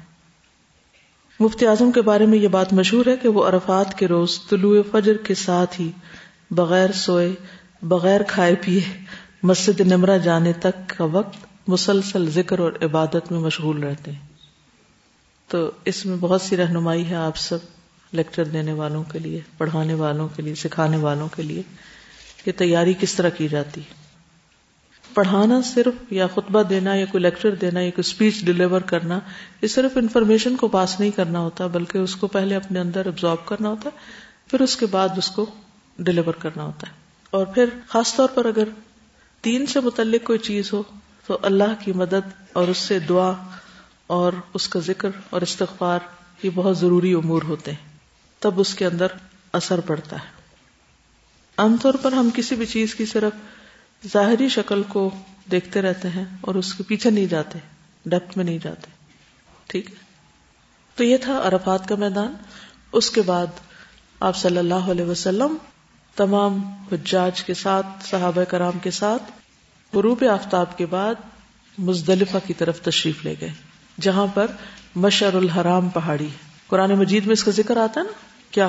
مفتی اعظم کے بارے میں یہ بات مشہور ہے کہ وہ عرفات کے روز طلوع فجر کے ساتھ ہی بغیر سوئے بغیر کھائے پیے مسجد نمرہ جانے تک کا وقت مسلسل ذکر اور عبادت میں مشغول رہتے ہیں. تو اس میں بہت سی رہنمائی ہے آپ سب لیکچر دینے والوں کے لیے، پڑھانے والوں کے لیے، سکھانے والوں کے لیے کہ تیاری کس طرح کی جاتی ہے. پڑھانا صرف یا خطبہ دینا یا کوئی لیکچر دینا یا کوئی اسپیچ ڈیلیور کرنا یہ صرف انفارمیشن کو پاس نہیں کرنا ہوتا بلکہ اس کو پہلے اپنے اندر ابزارب کرنا ہوتا ہے، پھر اس کے بعد اس کو ڈیلیور کرنا ہوتا ہے. اور پھر خاص طور پر اگر دین سے متعلق کوئی چیز ہو تو اللہ کی مدد اور اس سے دعا اور اس کا ذکر اور استغفار یہ بہت ضروری امور ہوتے ہیں، تب اس کے اندر اثر پڑتا ہے. عام طور پر ہم کسی بھی چیز کی صرف ظاہری شکل کو دیکھتے رہتے ہیں اور اس کے پیچھے نہیں جاتے، ڈیپتھ میں نہیں جاتے. ٹھیک ہے، تو یہ تھا عرفات کا میدان. اس کے بعد آپ صلی اللہ علیہ وسلم تمام حجاج کے ساتھ، صحابہ کرام کے ساتھ غروب آفتاب کے بعد مزدلفہ کی طرف تشریف لے گئے جہاں پر مشعر الحرام پہاڑی ہے. قرآن مجید میں اس کا ذکر آتا ہے نا، کیا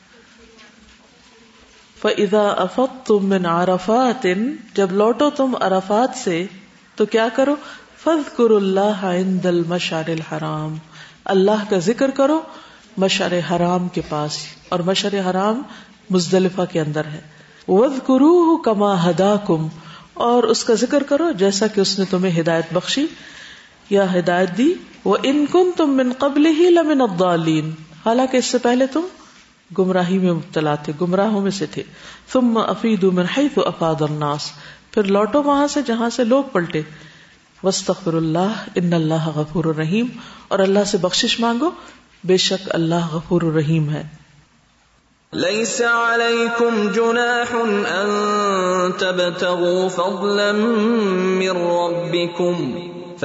فَإِذَا أَفَضْتُم مِّنْ عَرَفَاتٍ، جب لوٹو تم عرفات سے تو کیا کرو، فَاذْكُرُوا اللَّهَ عِندَ الْمَشْعَرِ الْحَرَامِ، اللہ کا ذکر کرو مشعر حرام کے پاس، اور مشعر حرام مزدلفہ کے اندر ہے. وَاذْكُرُوهُ كَمَا هَدَاكُمْ، اور اس کا ذکر کرو جیسا کہ اس نے تمہیں ہدایت بخشی یا ہدایت دی. وَإِن كُنتُم مِّن قَبْلِهِ لَمِنَ الضَّالِّينَ، حالانکہ اس سے پہلے تم گمراہی میں مبتلا تھے، گمراہوں میں سے تھے. ثم افیدوا من حیث افاض الناس، پھر لوٹو وہاں سے جہاں سے لوگ پلٹے. واستغفر اللہ ان اللہ غفور الرحیم، اور اللہ سے بخشش مانگو بے شک اللہ غفور الرحیم ہے. ليس عليكم جناح أن تبتغوا فضلا من ربكم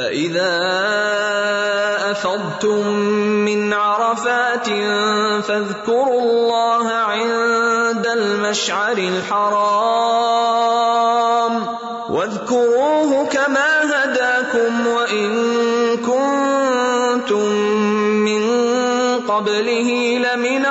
فإذا أفضتم من عرفات فاذكروا الله عند المشعر الحرام واذكروه كما هداكم وإن كنتم من قبله لمن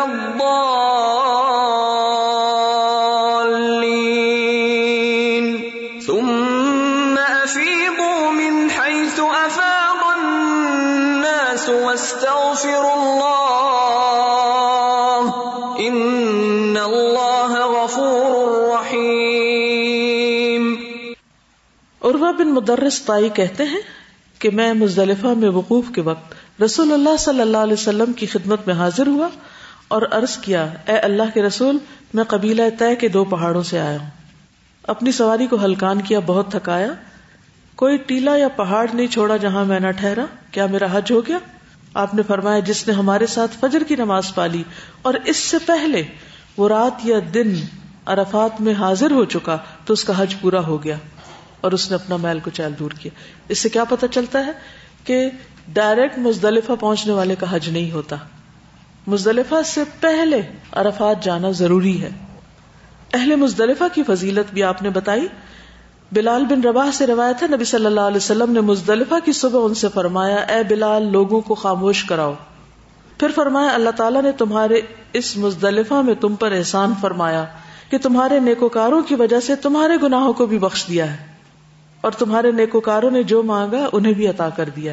الضالين ثم أفيضوا من حيث أفاض الناس واستغفروا الله إن الله غفور رحيم. عروہ بن مدرس طائی کہتے ہیں کہ میں مزدلفہ میں وقوف کے وقت رسول اللہ صلی اللہ علیہ وسلم کی خدمت میں حاضر ہوا اور عرض کیا، اے اللہ کے رسول، میں قبیلہ طے کے 2 پہاڑوں سے آیا ہوں. اپنی سواری کو ہلکان کیا، بہت تھکایا، کوئی ٹیلا یا پہاڑ نہیں چھوڑا جہاں میں نہ ٹھہرا. کیا میرا حج ہو گیا؟ آپ نے فرمایا، جس نے ہمارے ساتھ فجر کی نماز پالی اور اس سے پہلے وہ رات یا دن عرفات میں حاضر ہو چکا تو اس کا حج پورا ہو گیا اور اس نے اپنا میل کچیل دور کیا. اس سے کیا پتہ چلتا ہے کہ ڈائریکٹ مزدلفہ پہنچنے والے کا حج نہیں ہوتا، مزدلفہ سے پہلے عرفات جانا ضروری ہے. اہل مزدلفہ کی فضیلت بھی آپ نے بتائی. بلال بن رباح سے روایت ہے، نبی صلی اللہ علیہ وسلم نے مزدلفہ کی صبح ان سے فرمایا، اے بلال، لوگوں کو خاموش کراؤ. پھر فرمایا، اللہ تعالیٰ نے تمہارے اس مزدلفہ میں تم پر احسان فرمایا کہ تمہارے نیکوکاروں کی وجہ سے تمہارے گناہوں کو بھی بخش دیا ہے اور تمہارے نیکوکاروں نے جو مانگا انہیں بھی عطا کر دیا.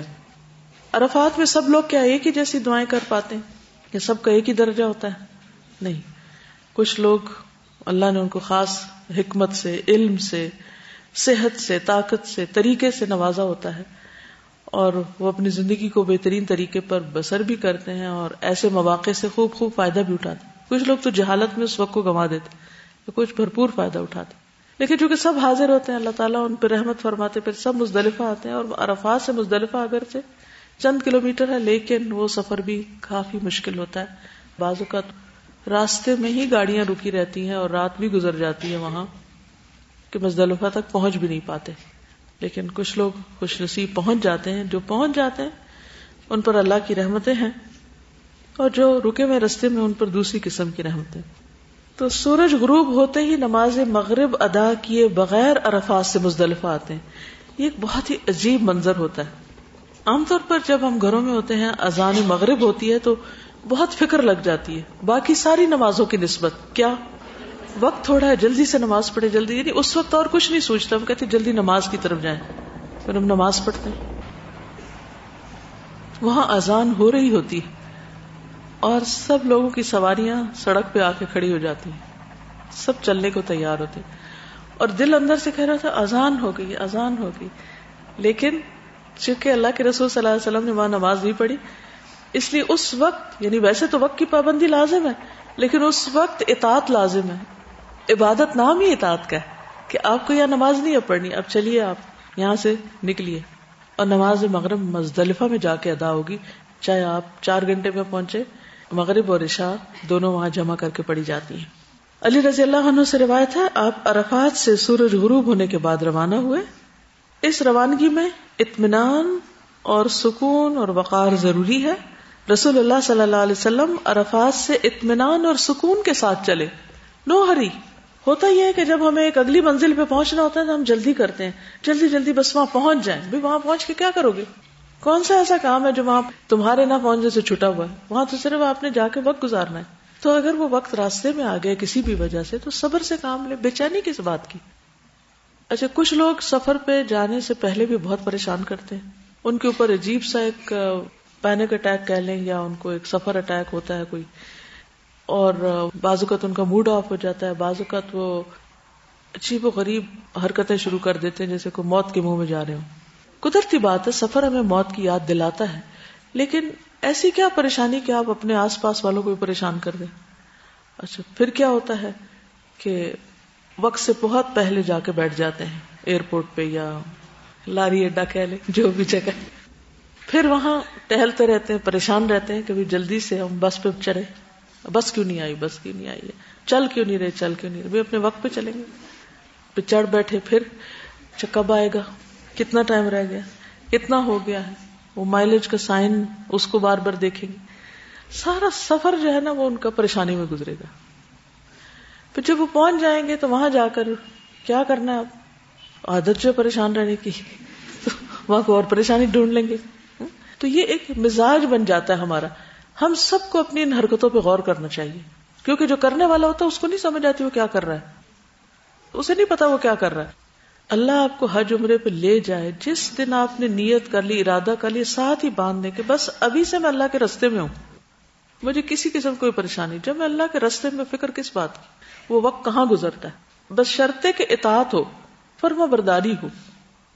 عرفات میں سب لوگ کیا ایک ہی جیسی دعائیں کر پاتے ہیں کہ سب کا ایک ہی درجہ ہوتا ہے؟ نہیں. کچھ لوگ اللہ نے ان کو خاص حکمت سے، علم سے، صحت سے، طاقت سے، طریقے سے نوازا ہوتا ہے اور وہ اپنی زندگی کو بہترین طریقے پر بسر بھی کرتے ہیں اور ایسے مواقع سے خوب فائدہ بھی اٹھاتے ہیں. کچھ لوگ تو جہالت میں اس وقت کو گنوا دیتے، کچھ بھرپور فائدہ اٹھاتے. لیکن چونکہ سب حاضر ہوتے ہیں، اللہ تعالیٰ ان پہ رحمت فرماتے، پھر سب مزدلفہ آتے ہیں. اور عرفات سے مزدلفہ اگر سے چند کلومیٹر ہے لیکن وہ سفر بھی کافی مشکل ہوتا ہے. بعض اوقات راستے میں ہی گاڑیاں رکی رہتی ہیں اور رات بھی گزر جاتی ہے وہاں کہ مزدلفہ تک پہنچ بھی نہیں پاتے. لیکن کچھ لوگ خوش نصیب پہنچ جاتے ہیں. جو پہنچ جاتے ہیں ان پر اللہ کی رحمتیں ہیں اور جو رکے ہوئے رستے میں ان پر دوسری قسم کی رحمتیں. تو سورج غروب ہوتے ہی نماز مغرب ادا کیے بغیر عرفات سے مزدلفہ آتے ہیں. یہ ایک بہت ہی عجیب منظر ہوتا ہے. عام طور پر جب ہم گھروں میں ہوتے ہیں، اذان مغرب ہوتی ہے تو بہت فکر لگ جاتی ہے باقی ساری نمازوں کی نسبت. کیا وقت تھوڑا ہے، جلدی سے نماز پڑھے، جلدی. یعنی اس وقت اور کچھ نہیں سوچتا، ہم کہتے جلدی نماز کی طرف جائیں. پھر ہم نماز پڑھتے ہیں، وہاں اذان ہو رہی ہوتی ہے اور سب لوگوں کی سواریاں سڑک پہ آ کے کھڑی ہو جاتی ہیں، سب چلنے کو تیار ہوتے اور دل اندر سے کہہ رہا تھا اذان ہو گئی، اذان ہو گئی. لیکن چونکہ اللہ کے رسول صلی اللہ علیہ وسلم نے وہاں نماز نہیں پڑھی، اس لیے اس وقت، یعنی ویسے تو وقت کی پابندی لازم ہے لیکن اس وقت اطاعت لازم ہے. عبادت نام ہی اطاعت کا ہے کہ آپ کو یہاں نماز نہیں پڑھنی، اب چلیے آپ یہاں سے نکلیے. اور نماز مغرب مزدلفہ میں جا کے ادا ہوگی، چاہے آپ 4 گھنٹے میں پہنچے. مغرب اور عشاء دونوں وہاں جمع کر کے پڑھی جاتی ہیں. علی رضی اللہ عنہ سے روایت ہے، آپ عرفات سے سورج غروب ہونے کے بعد روانہ ہوئے. اس روانگی میں اطمینان اور سکون اور وقار ضروری ہے. رسول اللہ صلی اللہ علیہ وسلم عرفات سے اطمینان اور سکون کے ساتھ چلے. نو ہری. ہوتا یہ ہے کہ جب ہمیں ایک اگلی منزل پہ پہنچنا ہوتا ہے تو ہم جلدی کرتے ہیں، جلدی جلدی بس وہاں پہنچ جائیں. بھی وہاں پہنچ کے کیا کرو گے؟ کون سا ایسا کام ہے جو وہاں تمہارے نہ پہنچنے سے چھٹا ہوا ہے؟ وہاں تو صرف آپ نے جا کے وقت گزارنا ہے. تو اگر وہ وقت راستے میں آ گیا کسی بھی وجہ سے تو صبر سے کام لے، بے چینی کس بات کی. اچھا، کچھ لوگ سفر پہ جانے سے پہلے بھی بہت پریشان کرتے ہیں. ان کے اوپر عجیب سا ایک پینک اٹیک کہہ لیں یا ان کو ایک سفر اٹیک ہوتا ہے کوئی، اور بعض اوقات ان کا موڈ آف ہو جاتا ہے. بعض اوقات وہ عجیب و غریب حرکتیں شروع کر دیتے ہیں جیسے کوئی موت کے منہ میں جا رہے ہوں. قدرتی بات ہے، سفر ہمیں موت کی یاد دلاتا ہے، لیکن ایسی کیا پریشانی کہ آپ اپنے آس پاس والوں کو بھی پریشان کر دیں. اچھا، پھر کیا ہوتا ہے کہ وقت سے بہت پہلے جا کے بیٹھ جاتے ہیں ایئرپورٹ پہ یا لاری اڈا کہہ لیں، جو بھی جگہ. پھر وہاں ٹہلتے رہتے ہیں، پریشان رہتے ہیں کہ جلدی سے ہم بس پہ چڑھے، بس کیوں نہیں آئی، بس کیوں نہیں آئی ہے، چل کیوں نہیں رہے، چل کیوں نہیں رہے. اپنے وقت پہ چلیں گے، پھر چڑھ بیٹھے، پھر کب آئے گا، کتنا ٹائم رہ گیا، کتنا ہو گیا ہے، وہ مائلج کا سائن اس کو بار بار دیکھیں گے. سارا سفر جو ہے نا وہ ان کا پریشانی میں گزرے گا. پھر جب وہ پہنچ جائیں گے تو وہاں جا کر کیا کرنا ہے، آپ عادت جو پریشان رہنے کی تو وہاں کو اور پریشانی ڈھونڈ لیں گے. تو یہ ایک مزاج بن جاتا ہے ہمارا. ہم سب کو اپنی ان حرکتوں پہ غور کرنا چاہیے، کیونکہ جو کرنے والا ہوتا ہے اس کو نہیں سمجھ آتی وہ کیا کر رہا ہے، اسے نہیں پتا وہ کیا کر رہا ہے. اللہ آپ کو حج عمرے پہ لے جائے، جس دن آپ نے نیت کر لی، ارادہ کر لی، ساتھ ہی باندھ دیں کہ بس ابھی سے میں اللہ کے راستے میں ہوں، مجھے کسی قسم کوئی پریشانی. جب میں اللہ کے راستے میں، فکر کس بات کی، وہ وقت کہاں گزرتا ہے. بس شرط کہ اطاعت ہو، فرما برداری ہو.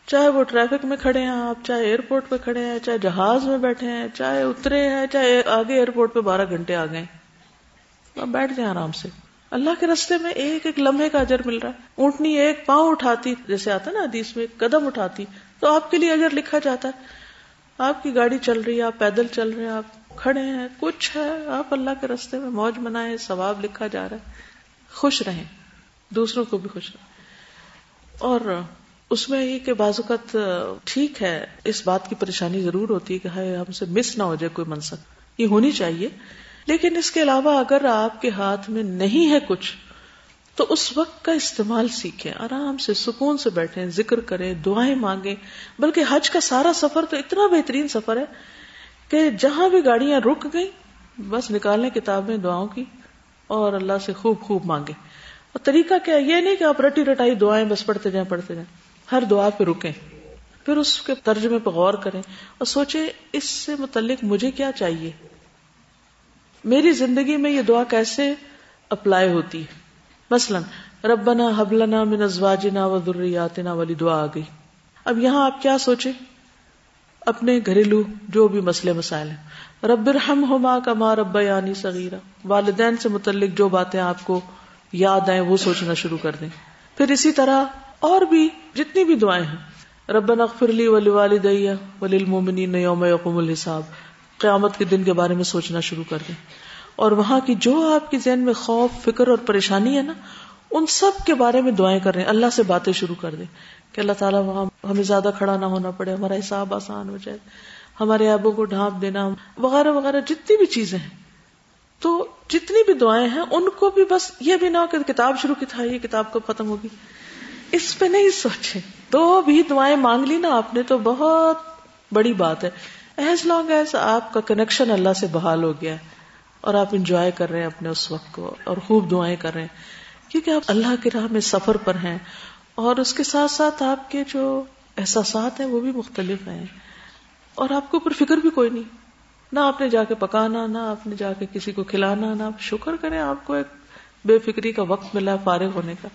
چاہے وہ ٹریفک میں کھڑے ہیں آپ، چاہے ایئرپورٹ پہ کھڑے ہیں، چاہے جہاز میں بیٹھے ہیں، چاہے اترے ہیں، چاہے آگے ایئرپورٹ پہ 12 گھنٹے آ گئے، آپ بیٹھ جائیں آرام سے. اللہ کے راستے میں ایک ایک لمحے کا اجر مل رہا ہے. اونٹنی ایک پاؤں اٹھاتی، جیسے آتا نا حدیث میں، ایک قدم اٹھاتی تو آپ کے لیے اجر لکھا جاتا ہے. آپ کی گاڑی چل رہی ہے، آپ پیدل چل رہے ہیں، آپ کھڑے ہیں، کچھ ہے، آپ اللہ کے راستے میں موج منائیں، ثواب لکھا جا رہا ہے. خوش رہیں، دوسروں کو بھی خوش رہیں. اور اس میں یہ کہ بعض اوقات ٹھیک ہے اس بات کی پریشانی ضرور ہوتی ہے کہ ہائے ہم سے مس نہ ہو جائے کوئی منصب، یہ ہونی چاہیے. لیکن اس کے علاوہ اگر آپ کے ہاتھ میں نہیں ہے کچھ تو اس وقت کا استعمال سیکھیں، آرام سے سکون سے بیٹھیں، ذکر کریں، دعائیں مانگیں. بلکہ حج کا سارا سفر تو اتنا بہترین سفر ہے کہ جہاں بھی گاڑیاں رک گئیں بس نکالیں کتابیں دعاؤں کی اور اللہ سے خوب خوب مانگیں. اور طریقہ کیا، یہ نہیں کہ آپ رٹی رٹائی دعائیں بس پڑھتے جائیں. ہر دعا پہ رکیں، پھر اس کے ترجمے پہ غور کریں اور سوچیں اس سے متعلق مجھے کیا چاہیے، میری زندگی میں یہ دعا کیسے اپلائی ہوتی ہے. مثلا ربنا ہب لنا من ازواجنا وذریاتنا والی دعا آ گئی. اب یہاں آپ کیا سوچیں، اپنے گھریلو جو بھی مسئلے مسائل ہیں، رب ارحمہما کما ربیانی صغیرا، والدین سے متعلق جو باتیں آپ کو یاد آئیں وہ سوچنا شروع کر دیں. پھر اسی طرح اور بھی جتنی بھی دعائیں ہیں، ربنا اغفر لی ولوالدی وللمؤمنین یوم یقوم الحساب، قیامت کے دن کے بارے میں سوچنا شروع کر دیں. اور وہاں کی جو آپ کے ذہن میں خوف، فکر اور پریشانی ہے نا، ان سب کے بارے میں دعائیں کر رہے ہیں، اللہ سے باتیں شروع کر دیں کہ اللہ تعالیٰ وہاں ہمیں زیادہ کھڑا نہ ہونا پڑے، ہمارا حساب آسان ہو جائے، ہمارے عیبوں کو ڈھانپ دینا وغیرہ وغیرہ جتنی بھی چیزیں ہیں. تو جتنی بھی دعائیں ہیں ان کو بھی بس یہ بھی نہ ہو کہ کتاب شروع کی تھا یہ کتاب کب ختم ہوگی، اس پہ نہیں سوچیں. تو بھی دعائیں مانگ لی نا آپ نے تو بہت بڑی بات ہے. ایز لانگ ایز آپ کا کنیکشن اللہ سے بحال ہو گیا ہے اور آپ انجوائے کر رہے ہیں اپنے اس وقت کو اور خوب دعائیں کر رہے ہیں، کیونکہ آپ اللہ کی راہ میں سفر پر ہیں اور اس کے ساتھ ساتھ آپ کے جو احساسات ہیں وہ بھی مختلف ہیں اور آپ کو اوپر فکر بھی کوئی نہیں، نہ آپ نے جا کے پکانا، نہ آپ نے جا کے کسی کو کھلانا، نہ آپ شکر کریں آپ کو ایک بے فکری کا وقت ملا ہے فارغ ہونے کا.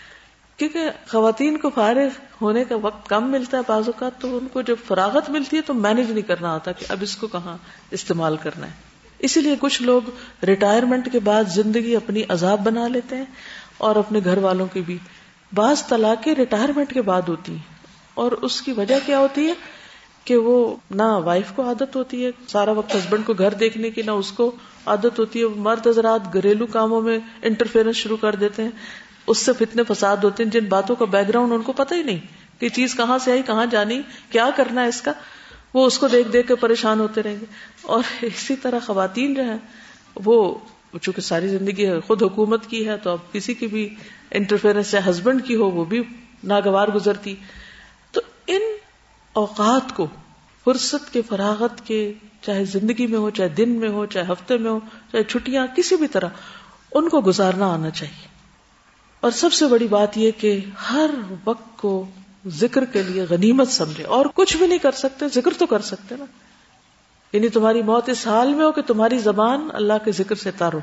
کیونکہ خواتین کو فارغ ہونے کا وقت کم ملتا ہے بعض اوقات، تو ان کو جب فراغت ملتی ہے تو مینج نہیں کرنا آتا کہ اب اس کو کہاں استعمال کرنا ہے. اسی لیے کچھ لوگ ریٹائرمنٹ کے بعد زندگی اپنی عذاب بنا لیتے ہیں اور اپنے گھر والوں کی بھی. بعض طلاقیں ریٹائرمنٹ کے بعد ہوتی ہیں اور اس کی وجہ کیا ہوتی ہے کہ وہ نہ وائف کو عادت ہوتی ہے سارا وقت ہسبینڈ کو گھر دیکھنے کی، نہ اس کو عادت ہوتی ہے. مرد حضرات گھریلو کاموں میں انٹرفیئرنس شروع کر دیتے ہیں، اس سے فتنے فساد ہوتے ہیں جن باتوں کا بیک گراؤنڈ ان کو پتہ ہی نہیں کہ چیز کہاں سے آئی، کہاں جانی، کیا کرنا ہے اس کا. وہ اس کو دیکھ دیکھ کے پریشان ہوتے رہیں گے. اور اسی طرح خواتین جو ہیں وہ چونکہ ساری زندگی خود حکومت کی ہے تو اب کسی کی بھی انٹرفیئرنس سے ہسبینڈ کی ہو وہ بھی ناگوار گزرتی. تو ان اوقات کو فرصت کے، فراغت کے، چاہے زندگی میں ہو، چاہے دن میں ہو، چاہے ہفتے میں ہو، چاہے چھٹیاں، کسی بھی طرح ان کو گزارنا آنا چاہیے. اور سب سے بڑی بات یہ کہ ہر وقت کو ذکر کے لیے غنیمت سمجھے. اور کچھ بھی نہیں کر سکتے ذکر تو کر سکتے نا، یعنی تمہاری موت اس حال میں ہو کہ تمہاری زبان اللہ کے ذکر سے تر ہو.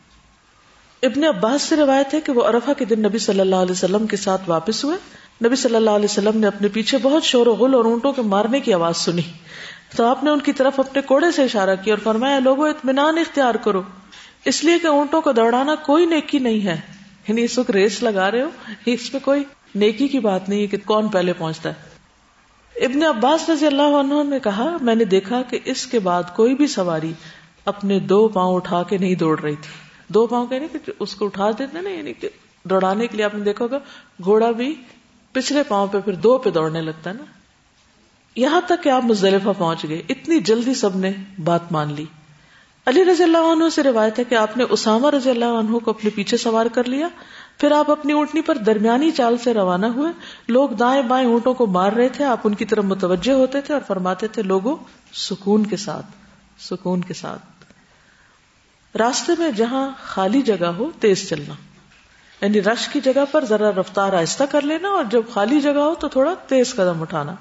ابن عباس سے روایت ہے کہ وہ عرفہ کے دن نبی صلی اللہ علیہ وسلم کے ساتھ واپس ہوئے. نبی صلی اللہ علیہ وسلم نے اپنے پیچھے بہت شور و غل اور اونٹوں کے مارنے کی آواز سنی تو آپ نے ان کی طرف اپنے کوڑے سے اشارہ کیا اور فرمایا لوگوں اطمینان اختیار کرو، اس لیے کہ اونٹوں کو دوڑانا کوئی نیکی نہیں ہے. یعنی اس وقت ریس لگا رہے ہو، اس میں کوئی نیکی کی بات نہیں ہے کہ کون پہلے پہنچتا ہے. ابن عباس رضی اللہ عنہ نے کہا میں نے دیکھا کہ اس کے بعد کوئی بھی سواری اپنے 2 پاؤں اٹھا کے نہیں دوڑ رہی تھی. 2 پاؤں کہنے کہ اس کو اٹھا دیتے نا، یعنی کہ دوڑانے کے لیے آپ نے دیکھا ہوگا گھوڑا بھی پچھلے پاؤں پہ پھر 2 پہ دوڑنے لگتا ہے نا. یہاں تک کہ آپ مزدلفہ پہنچ گئے، اتنی جلدی سب نے بات مان لی. علی رضی اللہ عنہ سے روایت ہے کہ آپ نے اسامہ رضی اللہ عنہ کو اپنے پیچھے سوار کر لیا، پھر آپ اپنی اونٹنی پر درمیانی چال سے روانہ ہوئے. لوگ دائیں بائیں اونٹوں کو مار رہے تھے، آپ ان کی طرف متوجہ ہوتے تھے اور فرماتے تھے لوگوں سکون کے ساتھ، سکون کے ساتھ. راستے میں جہاں خالی جگہ ہو تیز چلنا، یعنی رش کی جگہ پر ذرا رفتار آہستہ کر لینا اور جب خالی جگہ ہو تو تھوڑا تیز قدم اٹھانا.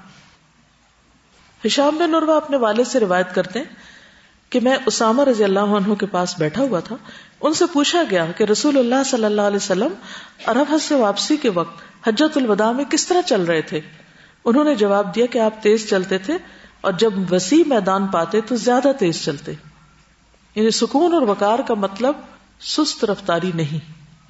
ہشام بن عروہ اپنے والد سے روایت کرتے ہیں کہ میں اسامہ رضی اللہ عنہ کے پاس بیٹھا ہوا تھا. ان سے پوچھا گیا کہ رسول اللہ صلی اللہ علیہ وسلم عرفہ سے واپسی کے وقت حجۃ الوداع میں کس طرح چل رہے تھے. انہوں نے جواب دیا کہ آپ تیز چلتے تھے اور جب وسیع میدان پاتے تو زیادہ تیز چلتے. یعنی سکون اور وقار کا مطلب سست رفتاری نہیں.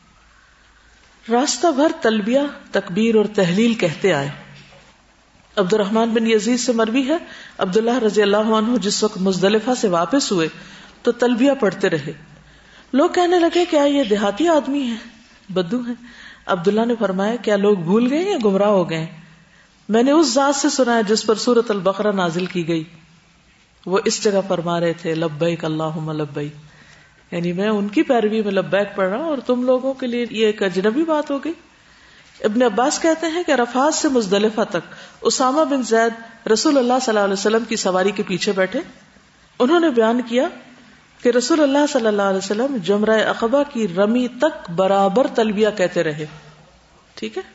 راستہ بھر تلبیہ، تکبیر اور تحلیل کہتے آئے. عبد الرحمن بن یزید سے مروی ہے عبداللہ رضی اللہ عنہ جس وقت مزدلفہ سے واپس ہوئے تو تلبیہ پڑھتے رہے. لوگ کہنے لگے کیا یہ دیہاتی آدمی ہیں، بدو ہیں؟ عبداللہ نے فرمایا کیا لوگ بھول گئے یا گمراہ ہو گئے؟ میں نے اس ذات سے سنا ہے جس پر سورۃ البقرہ نازل کی گئی، وہ اس جگہ فرما رہے تھے لبیک اللہم لبیک. یعنی میں ان کی پیروی میں لبیک پڑھ رہا ہوں اور تم لوگوں کے لیے یہ ایک اجنبی بات ہو گئی. ابن عباس کہتے ہیں کہ عرفات سے مزدلفہ تک اسامہ بن زید رسول اللہ صلی اللہ علیہ وسلم کی سواری کے پیچھے بیٹھے. انہوں نے بیان کیا کہ رسول اللہ صلی اللہ علیہ وسلم جمرہ عقبہ کی رمی تک برابر تلبیہ کہتے رہے. ٹھیک ہے،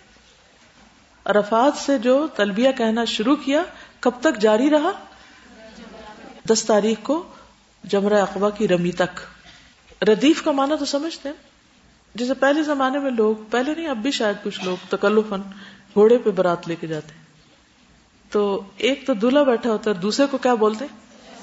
عرفات سے جو تلبیہ کہنا شروع کیا کب تک جاری رہا؟ 10 تاریخ کو جمرہ عقبہ کی رمی تک. ردیف کا معنی تو سمجھتے ہیں، جسے پہلے زمانے میں لوگ، پہلے نہیں اب بھی شاید کچھ لوگ تکلفاً گھوڑے پہ برات لے کے جاتے ہیں. تو ایک تو دولہا بیٹھا ہوتا ہے، دوسرے کو کیا بولتے ہیں؟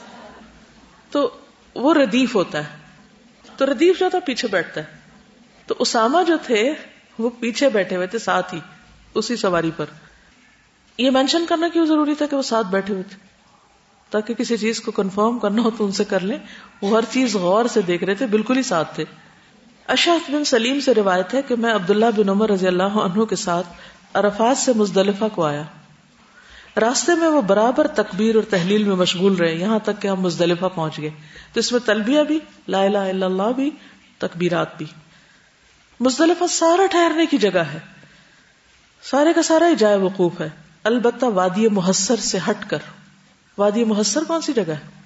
تو وہ ردیف ہوتا ہے. تو ردیف جو تھا پیچھے بیٹھتا ہے. تو اسامہ جو تھے وہ پیچھے بیٹھے ہوئے تھے ساتھ ہی اسی سواری پر. یہ مینشن کرنا کیوں ضروری تھا کہ وہ ساتھ بیٹھے ہوئے تھے؟ تاکہ کسی چیز کو کنفرم کرنا ہو تو ان سے کر لیں. وہ ہر چیز غور سے دیکھ رہے تھے، بالکل ہی ساتھ تھے. اشعث بن سلیم سے روایت ہے کہ میں عبداللہ بن عمر رضی اللہ عنہ کے ساتھ عرفات سے مزدلفہ کو آیا. راستے میں وہ برابر تکبیر اور تحلیل میں مشغول رہے یہاں تک کہ ہم مزدلفہ پہنچ گئے. تو اس میں تلبیہ بھی، لا الہ الا اللہ بھی، تکبیرات بھی. مزدلفہ سارا ٹھہرنے کی جگہ ہے، سارے کا سارا ہی جائے وقوف ہے، البتہ وادی محصر سے ہٹ کر. وادی محصر کون سی جگہ ہے؟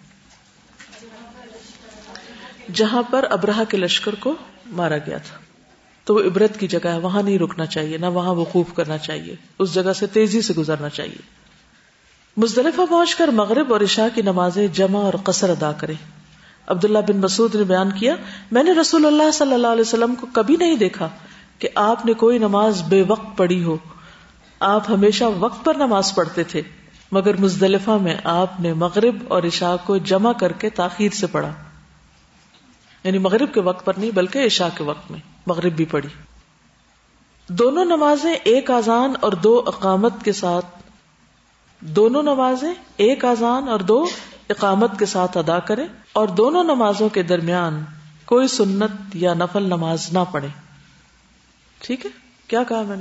جہاں پر ابرہہ کے لشکر کو مارا گیا تھا. تو وہ عبرت کی جگہ ہے، وہاں نہیں رکنا چاہیے، نہ وہاں وقوف کرنا چاہیے، اس جگہ سے تیزی سے گزرنا چاہیے. مزدلفہ پہنچ کر مغرب اور عشاء کی نمازیں جمع اور قصر ادا کریں. عبداللہ بن مسعود نے بیان کیا میں نے رسول اللہ صلی اللہ علیہ وسلم کو کبھی نہیں دیکھا کہ آپ نے کوئی نماز بے وقت پڑھی ہو. آپ ہمیشہ وقت پر نماز پڑھتے تھے، مگر مزدلفہ میں آپ نے مغرب اور عشاء کو جمع کر کے تاخیر سے پڑھا. یعنی مغرب کے وقت پر نہیں بلکہ عشاء کے وقت میں مغرب بھی پڑھی. دونوں نمازیں ایک اذان اور 2 اقامت کے ساتھ، دونوں نمازیں ایک اذان اور 2 اقامت کے ساتھ ادا کریں اور دونوں نمازوں کے درمیان کوئی سنت یا نفل نماز نہ پڑھیں. ٹھیک ہے، کیا کہا میں نے؟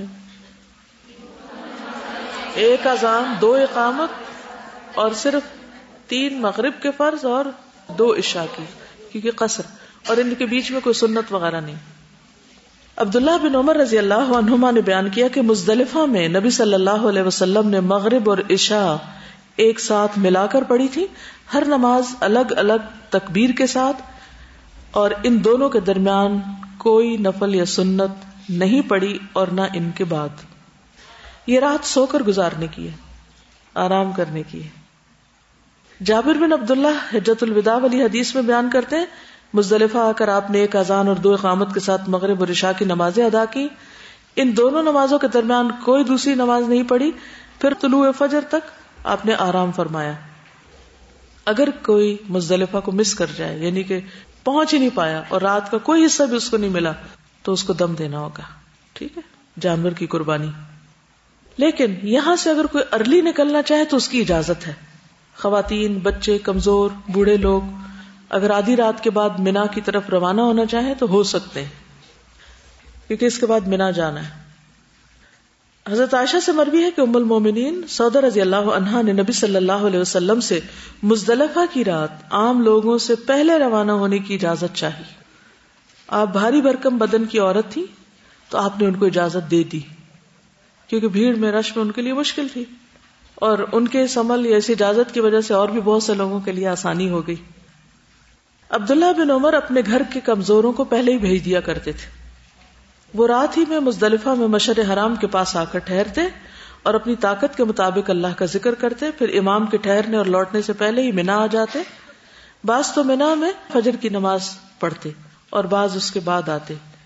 ایک اذان، 2 اقامت اور صرف 3 مغرب کے فرض اور 2 عشاء کی، کیونکہ قصر، اور ان کے بیچ میں کوئی سنت وغیرہ نہیں. عبداللہ بن عمر رضی اللہ عنہما نے بیان کیا کہ مزدلفہ میں نبی صلی اللہ علیہ وسلم نے مغرب اور عشاء ایک ساتھ ملا کر پڑھی تھی، ہر نماز الگ الگ تکبیر کے ساتھ، اور ان دونوں کے درمیان کوئی نفل یا سنت نہیں پڑھی اور نہ ان کے بعد. یہ رات سو کر گزارنے کی ہے، آرام کرنے کی ہے. جابر بن عبداللہ حجۃ الوداع والی حدیث میں بیان کرتے ہیں مزدلفہ آ کر آپ نے ایک اذان اور 2 اقامت کے ساتھ مغرب اور عشاء کی نمازیں ادا کی. ان دونوں نمازوں کے درمیان کوئی دوسری نماز نہیں پڑھی. پھر طلوع فجر تک آپ نے آرام فرمایا. اگر کوئی مزدلفہ کو مس کر جائے، یعنی کہ پہنچ ہی نہیں پایا اور رات کا کوئی حصہ بھی اس کو نہیں ملا، تو اس کو دم دینا ہوگا. ٹھیک ہے، جانور کی قربانی. لیکن یہاں سے اگر کوئی ارلی نکلنا چاہے تو اس کی اجازت ہے. خواتین، بچے، کمزور، بوڑھے لوگ اگر آدھی رات کے بعد مینا کی طرف روانہ ہونا چاہیں تو ہو سکتے ہیں، کیونکہ اس کے بعد مینا جانا ہے. حضرت عائشہ سے مروی ہے کہ ام المومنین سودہ رضی اللہ عنہا نے نبی صلی اللہ علیہ وسلم سے مزدلفہ کی رات عام لوگوں سے پہلے روانہ ہونے کی اجازت چاہی. آپ بھاری بھرکم بدن کی عورت تھی تو آپ نے ان کو اجازت دے دی، کیونکہ بھیڑ میں، رش میں ان کے لیے مشکل تھی، اور ان کے اس عمل یا اس اجازت کی وجہ سے اور بھی بہت سے لوگوں کے لیے آسانی ہو گئی. عبداللہ بن عمر اپنے گھر کے کمزوروں کو پہلے ہی بھیج دیا کرتے تھے. وہ رات ہی میں مزدلفہ میں مشعر حرام کے پاس آ کر ٹھہرتے اور اپنی طاقت کے مطابق اللہ کا ذکر کرتے. پھر امام کے ٹھہرنے اور لوٹنے سے پہلے ہی منا آ جاتے. بعض تو منا میں فجر کی نماز پڑھتے اور بعض اس کے بعد آتے.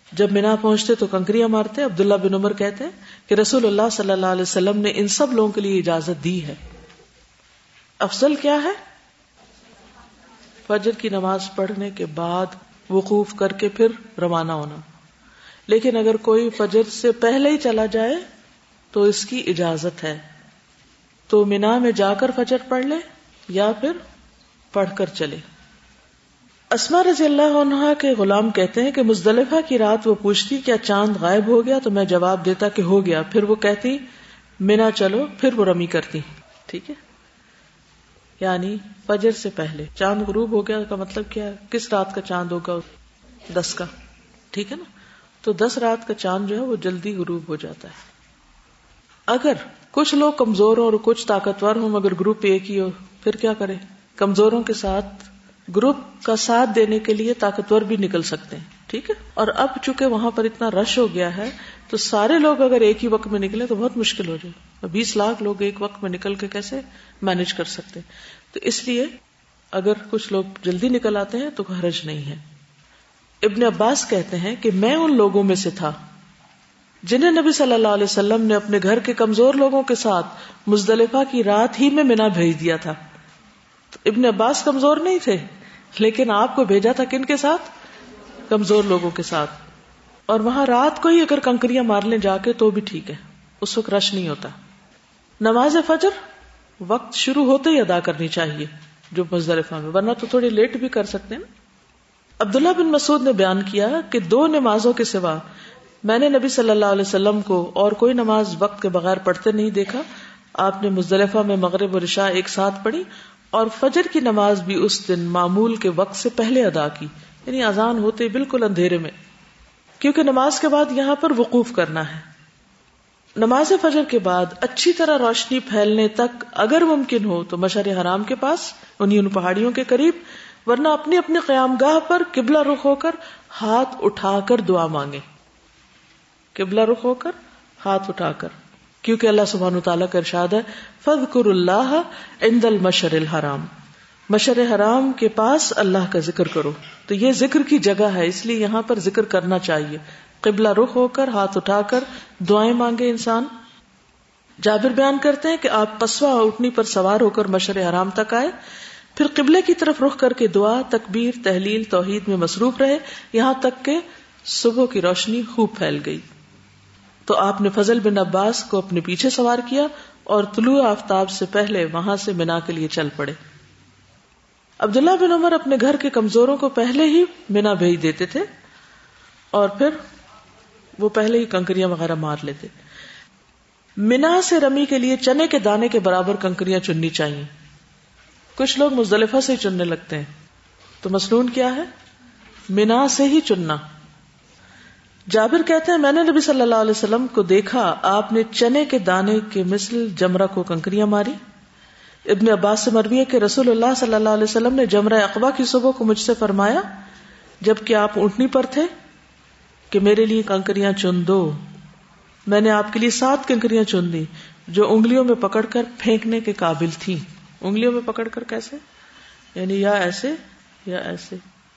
جب مینا پہنچتے تو کنکریاں مارتے. عبداللہ بن عمر کہتے ہیں کہ رسول اللہ صلی اللہ علیہ وسلم نے ان سب لوگوں کے لیے اجازت دی ہے. افضل کیا ہے؟ فجر کی نماز پڑھنے کے بعد وقوف کر کے پھر روانہ ہونا. لیکن اگر کوئی فجر سے پہلے ہی چلا جائے تو اس کی اجازت ہے, تو مینا میں جا کر فجر پڑھ لے یا پھر پڑھ کر چلے. اسماء رضی اللہ عنہا کے غلام کہتے ہیں کہ مزدلفہ کی رات وہ پوچھتی کیا چاند غائب ہو گیا, تو میں جواب دیتا کہ ہو گیا. پھر وہ کہتی مینا چلو, پھر وہ رمی کرتی. ٹھیک ہے, یعنی فجر سے پہلے چاند غروب ہو گیا کا مطلب کیا ہے؟ کس رات کا چاند ہوگا؟ 10 کا. ٹھیک ہے نا, تو 10 رات کا چاند جو ہے وہ جلدی غروب ہو جاتا ہے. اگر کچھ لوگ کمزور ہوں اور کچھ طاقتور ہوں مگر گروپ ایک ہی ہو, پھر کیا کرے؟ کمزوروں کے ساتھ گروپ کا ساتھ دینے کے لیے طاقتور بھی نکل سکتے ہیں. ٹھیک ہے, اور اب چونکہ وہاں پر اتنا رش ہو گیا ہے تو سارے لوگ اگر ایک ہی وقت میں نکلے تو بہت مشکل ہو جائے. 20 لاکھ لوگ ایک وقت میں نکل کے کیسے مینج کر سکتے؟ تو اس لیے اگر کچھ لوگ جلدی نکل آتے ہیں تو حرج نہیں ہے. ابن عباس کہتے ہیں کہ میں ان لوگوں میں سے تھا جنہیں نبی صلی اللہ علیہ وسلم نے اپنے گھر کے کمزور لوگوں کے ساتھ مزدلفہ کی رات ہی میں مینا بھیج دیا تھا. تو ابن عباس کمزور نہیں تھے, لیکن آپ کو بھیجا تھا کن کے ساتھ؟ کمزور لوگوں کے ساتھ. اور وہاں رات کو ہی اگر کنکریاں مار لیں جا کے تو بھی ٹھیک ہے, اس وقت رش نہیں ہوتا. نماز فجر وقت شروع ہوتے ہی ادا کرنی چاہیے جو مزدلفہ میں, ورنہ تو تھوڑی لیٹ بھی کر سکتے ہیں. عبداللہ بن مسعود نے بیان کیا کہ 2 نمازوں کے سوا میں نے نبی صلی اللہ علیہ وسلم کو اور کوئی نماز وقت کے بغیر پڑھتے نہیں دیکھا. آپ نے مزدلفہ میں مغرب اور عشاء ایک ساتھ پڑھی اور فجر کی نماز بھی اس دن معمول کے وقت سے پہلے ادا کی, یعنی اذان ہوتے بالکل اندھیرے میں, کیونکہ نماز کے بعد یہاں پر وقوف کرنا ہے. نماز فجر کے بعد اچھی طرح روشنی پھیلنے تک اگر ممکن ہو تو مشعر حرام کے پاس, ان پہاڑیوں کے قریب, ورنہ اپنی اپنی قیام گاہ پر قبلہ رخ ہو کر ہاتھ اٹھا کر دعا مانگے. قبلہ رخ ہو کر ہاتھ اٹھا کر, کیونکہ اللہ سبحانہ وتعالیٰ کا ارشاد ہے فَاذْكُرُوا اللَّهَ عِنْدَ الْمَشْعَرِ الْحَرَامِ, مشعر حرام کے پاس اللہ کا ذکر کرو. تو یہ ذکر کی جگہ ہے, اس لیے یہاں پر ذکر کرنا چاہیے. قبلہ رخ ہو کر ہاتھ اٹھا کر دعائیں مانگے انسان. جابر بیان کرتے ہیں کہ آپ قصوہ اونٹنی پر سوار ہو کر مشعر حرام تک آئے, پھر قبلے کی طرف رخ کر کے دعا, تکبیر, تحلیل, توحید میں مصروف رہے یہاں تک کہ صبح کی روشنی خوب پھیل گئی. تو آپ نے فضل بن عباس کو اپنے پیچھے سوار کیا اور طلوع آفتاب سے پہلے وہاں سے مینا کے لیے چل پڑے. عبداللہ بن عمر اپنے گھر کے کمزوروں کو پہلے ہی مینا بھیج دیتے تھے اور پھر وہ پہلے ہی کنکریاں وغیرہ مار لیتے. مینا سے رمی کے لیے چنے کے دانے کے برابر کنکریاں چننی چاہیے. کچھ لوگ مزدلفہ سے ہی چننے لگتے ہیں, تو مسنون کیا ہے؟ مینا سے ہی چننا. جابر کہتے ہیں میں نے نبی صلی اللہ علیہ وسلم کو دیکھا, آپ نے چنے کے دانے کے مثل جمرہ کو کنکریاں ماری. ابن عباس سے مروی ہے کہ رسول اللہ صلی اللہ علیہ وسلم نے جمرہ عقبہ کی صبح کو مجھ سے فرمایا جبکہ آپ اونٹنی پر تھے کہ میرے لیے کنکریاں چن دو. میں نے آپ کے لیے 7 کنکریاں چن دی جو انگلیوں میں پکڑ کر پھینکنے کے قابل تھیں. انگلیوں میں پکڑ کر کیسے؟ یعنی یا ایسے یا ایسے.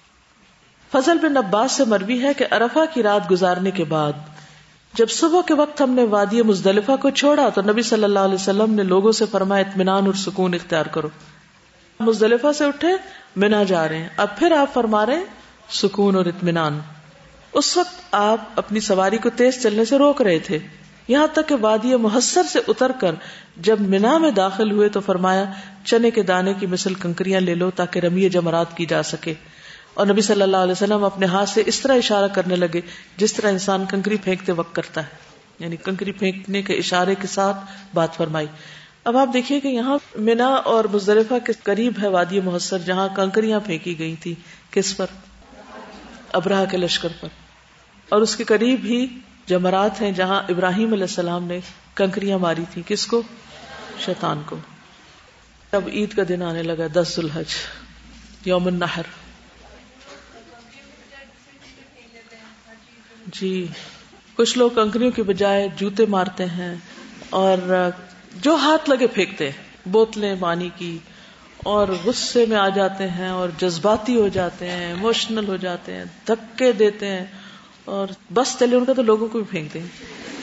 فضل بن عباس سے مروی ہے کہ عرفہ کی رات گزارنے کے بعد جب صبح کے وقت ہم نے وادی مزدلفہ کو چھوڑا تو نبی صلی اللہ علیہ وسلم نے لوگوں سے فرمایا اطمینان اور سکون اختیار کرو. مزدلفہ سے اٹھے مینا جا رہے ہیں, اب پھر آپ فرما رہے ہیں سکون اور اطمینان. اس وقت آپ اپنی سواری کو تیز چلنے سے روک رہے تھے یہاں تک کہ وادی محصر سے اتر کر جب مینا میں داخل ہوئے تو فرمایا چنے کے دانے کی مثل کنکریاں لے لو تاکہ رمی جمرات کی جا سکے. اور نبی صلی اللہ علیہ وسلم اپنے ہاتھ سے اس طرح اشارہ کرنے لگے جس طرح انسان کنکری پھینکتے وقت کرتا ہے, یعنی کنکری پھینکنے کے اشارے کے ساتھ بات فرمائی. اب آپ دیکھیے کہ یہاں مینا اور مزدلفہ کے قریب ہے وادی محصر جہاں کنکریاں پھینکی گئی تھی. کس پر؟ ابرہہ کے لشکر پر. اور اس کے قریب ہی جمرات ہیں جہاں ابراہیم علیہ السلام نے کنکریاں ماری تھی. کس کو؟ شیطان کو. اب عید کا دن آنے لگا, 10 ذی الحج, یوم النحر. جی کچھ لوگ کنکریوں کے بجائے جوتے مارتے ہیں اور جو ہاتھ لگے پھینکتے ہیں, بوتلیں پانی کی, اور غصے میں آ جاتے ہیں اور جذباتی ہو جاتے ہیں, ایموشنل ہو جاتے ہیں, دھکے دیتے ہیں اور بس چلے ان کا تو لوگوں کو بھی پھینک دیں.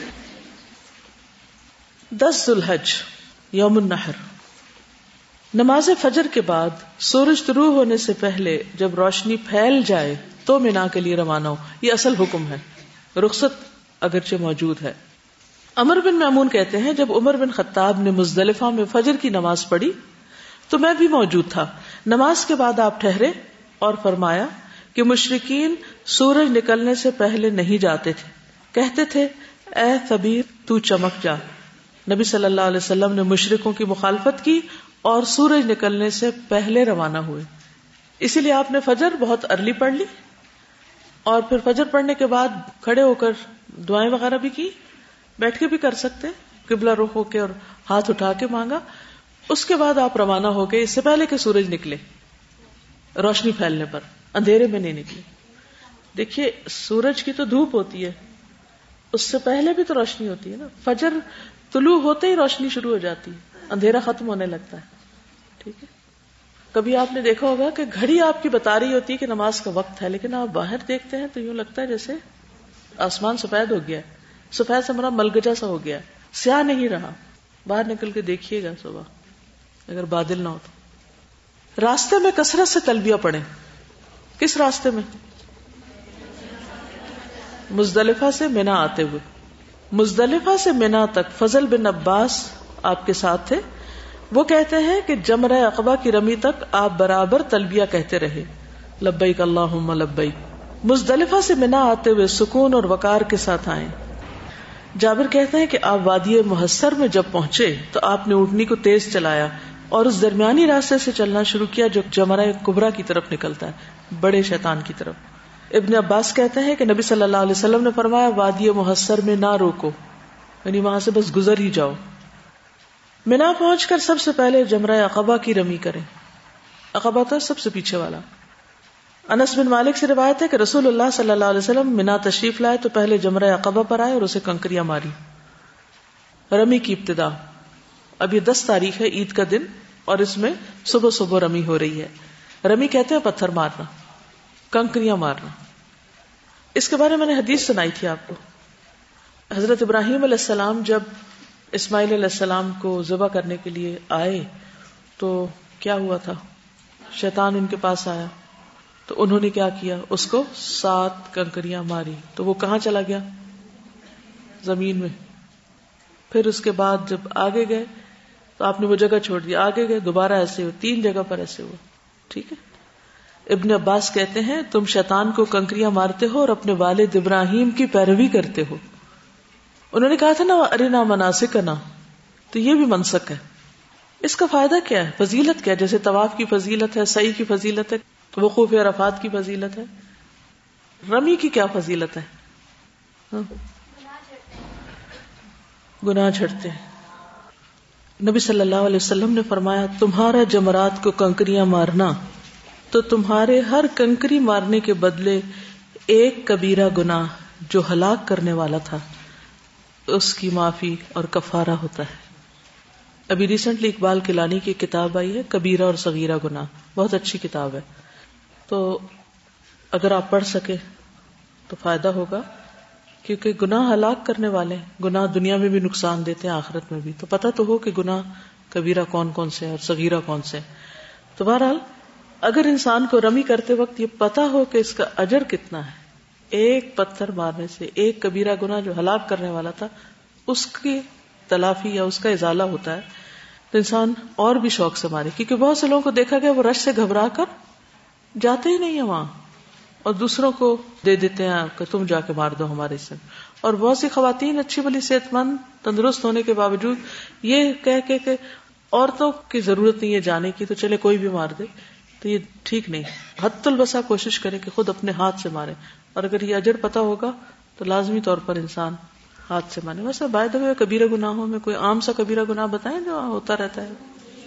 10 ذی الحج یوم النحر. نماز فجر کے بعد سورج طلوع ہونے سے پہلے جب روشنی پھیل جائے تو مینا کے لیے روانہ ہو. یہ اصل حکم ہے، رخصت اگرچہ موجود ہے. عمر بن میمون کہتے ہیں جب عمر بن خطاب نے مزدلفہ میں فجر کی نماز پڑھی تو میں بھی موجود تھا. نماز کے بعد آپ ٹھہرے اور فرمایا کہ مشرکین سورج نکلنے سے پہلے نہیں جاتے تھے، کہتے تھے اے ثبیر تو چمک جا. نبی صلی اللہ علیہ وسلم نے مشرکوں کی مخالفت کی اور سورج نکلنے سے پہلے روانہ ہوئے. اسی لیے آپ نے فجر بہت ارلی پڑھ لی اور پھر فجر پڑھنے کے بعد کھڑے ہو کر دعائیں وغیرہ بھی کی، بیٹھ کے بھی کر سکتے، قبلہ رخ ہو کے اور ہاتھ اٹھا کے مانگا. اس کے بعد آپ روانہ ہو گئے اس سے پہلے کہ سورج نکلے، روشنی پھیلنے پر، اندھیرے میں نہیں نکلے. دیکھیے سورج کی تو دھوپ ہوتی ہے، اس سے پہلے بھی تو روشنی ہوتی ہے نا. فجر طلوع ہوتے ہی روشنی شروع ہو جاتی ہے، اندھیرا ختم ہونے لگتا ہے. ٹھیک ہے. کبھی آپ نے دیکھا ہوگا کہ گھڑی آپ کی بتا رہی ہوتی ہے کہ نماز کا وقت ہے، لیکن آپ باہر دیکھتے ہیں تو یوں لگتا ہے جیسے آسمان سفید ہو گیا ہے. سفید سے مراد ملگجا سا ہو گیا، سیاہ نہیں رہا. باہر نکل کے دیکھیے گا صبح اگر بادل نہ ہو تو. راستے میں کثرت سے تلبیہ پڑھیں. کس راستے میں؟ مزدلفہ سے مینا آتے ہوئے. مزدلفہ سے مینا تک فضل بن عباس آپ کے ساتھ تھے. وہ کہتے ہیں کہ جمرہ عقبہ کی رمی تک آپ برابر تلبیہ کہتے رہے، لبیک اللہم لبیک. مزدلفہ سے مینا آتے ہوئے سکون اور وقار کے ساتھ آئے. جابر کہتے ہیں کہ آپ وادی محصر میں جب پہنچے تو آپ نے اونٹنی کو تیز چلایا اور اس درمیانی راستے سے چلنا شروع کیا جو جمرہ کبریٰ کی طرف نکلتا ہے، بڑے شیطان کی طرف. ابن عباس کہتے ہیں کہ نبی صلی اللہ علیہ وسلم نے فرمایا وادی محصر میں نہ روکو، یعنی وہاں سے بس گزر ہی جاؤ. مینا پہنچ کر سب سے پہلے جمرہ عقبہ کی رمی کریں. عقبہ تو سب سے پیچھے والا. انس بن مالک سے روایت ہے کہ رسول اللہ صلی اللہ علیہ وسلم مینا تشریف لائے تو پہلے جمرہ عقبہ پر آئے اور اسے کنکریاں ماری. رمی کی ابتدا. اب یہ 10 تاریخ ہے، عید کا دن، اور اس میں صبح صبح رمی ہو رہی ہے. رمی کہتے ہیں پتھر مارنا، کنکریاں مارنا. اس کے بارے میں نے حدیث سنائی تھی آپ کو. حضرت ابراہیم علیہ السلام جب اسماعیل علیہ السلام کو ذبح کرنے کے لیے آئے تو کیا ہوا تھا؟ شیطان ان کے پاس آیا تو انہوں نے کیا کیا؟ اس کو 7 کنکریاں ماری. تو وہ کہاں چلا گیا؟ زمین میں. پھر اس کے بعد جب آگے گئے تو آپ نے وہ جگہ چھوڑ دی، آگے گئے دوبارہ ایسے ہو، 3 جگہ پر ایسے ہوا. ٹھیک ہے. ابن عباس کہتے ہیں تم شیطان کو کنکریاں مارتے ہو اور اپنے والد ابراہیم کی پیروی کرتے ہو. انہوں نے کہا تھا نا ارنا مناسکنا، تو یہ بھی منسک ہے. اس کا فائدہ کیا ہے؟ فضیلت کیا ہے؟ جیسے طواف کی فضیلت ہے، سعی کی فضیلت ہے، وقوف عرفات کی فضیلت ہے. رمی کی کیا فضیلت ہے؟ گناہ جھڑتے ہیں. نبی صلی اللہ علیہ وسلم نے فرمایا تمہارا جمرات کو کنکریاں مارنا تو تمہارے ہر کنکری مارنے کے بدلے ایک کبیرہ گناہ جو ہلاک کرنے والا تھا اس کی معافی اور کفارہ ہوتا ہے. ابھی ریسنٹلی اقبال کیلانی کی کتاب آئی ہے کبیرہ اور صغیرہ گناہ، بہت اچھی کتاب ہے. تو اگر آپ پڑھ سکے تو فائدہ ہوگا، کیونکہ گناہ ہلاک کرنے والے ہیں. گناہ دنیا میں بھی نقصان دیتے ہیں، آخرت میں بھی. تو پتہ تو ہو کہ گناہ کبیرہ کون کون سے اور صغیرہ کون سے. تو بہرحال اگر انسان کو رمی کرتے وقت یہ پتہ ہو کہ اس کا اجر کتنا ہے، ایک پتھر مارنے سے ایک کبیرہ گناہ جو ہلاک کرنے والا تھا اس کی تلافی یا اس کا ازالہ ہوتا ہے، تو انسان اور بھی شوق سے مارے. کیونکہ بہت سے لوگوں کو دیکھا گیا وہ رش سے گھبرا کر جاتے ہی نہیں ہیں وہاں اور دوسروں کو دے دیتے ہیں کہ تم جا کے مار دو ہمارے سے. اور بہت سی خواتین اچھی بلی صحت مند تندرست ہونے کے باوجود یہ کہہ کے کہ عورتوں کی ضرورت نہیں ہے جانے کی تو چلے کوئی بھی مار دے، تو یہ ٹھیک نہیں. حد البسا کوشش کرے کہ خود اپنے ہاتھ سے مارے، اور اگر یہ اجر پتا ہوگا تو لازمی طور پر انسان ہاتھ سے مارے. ویسے باعث ہوئے کبیرہ گناہوں میں کوئی عام سا کبیرہ گناہ بتائیں جو ہوتا رہتا ہے؟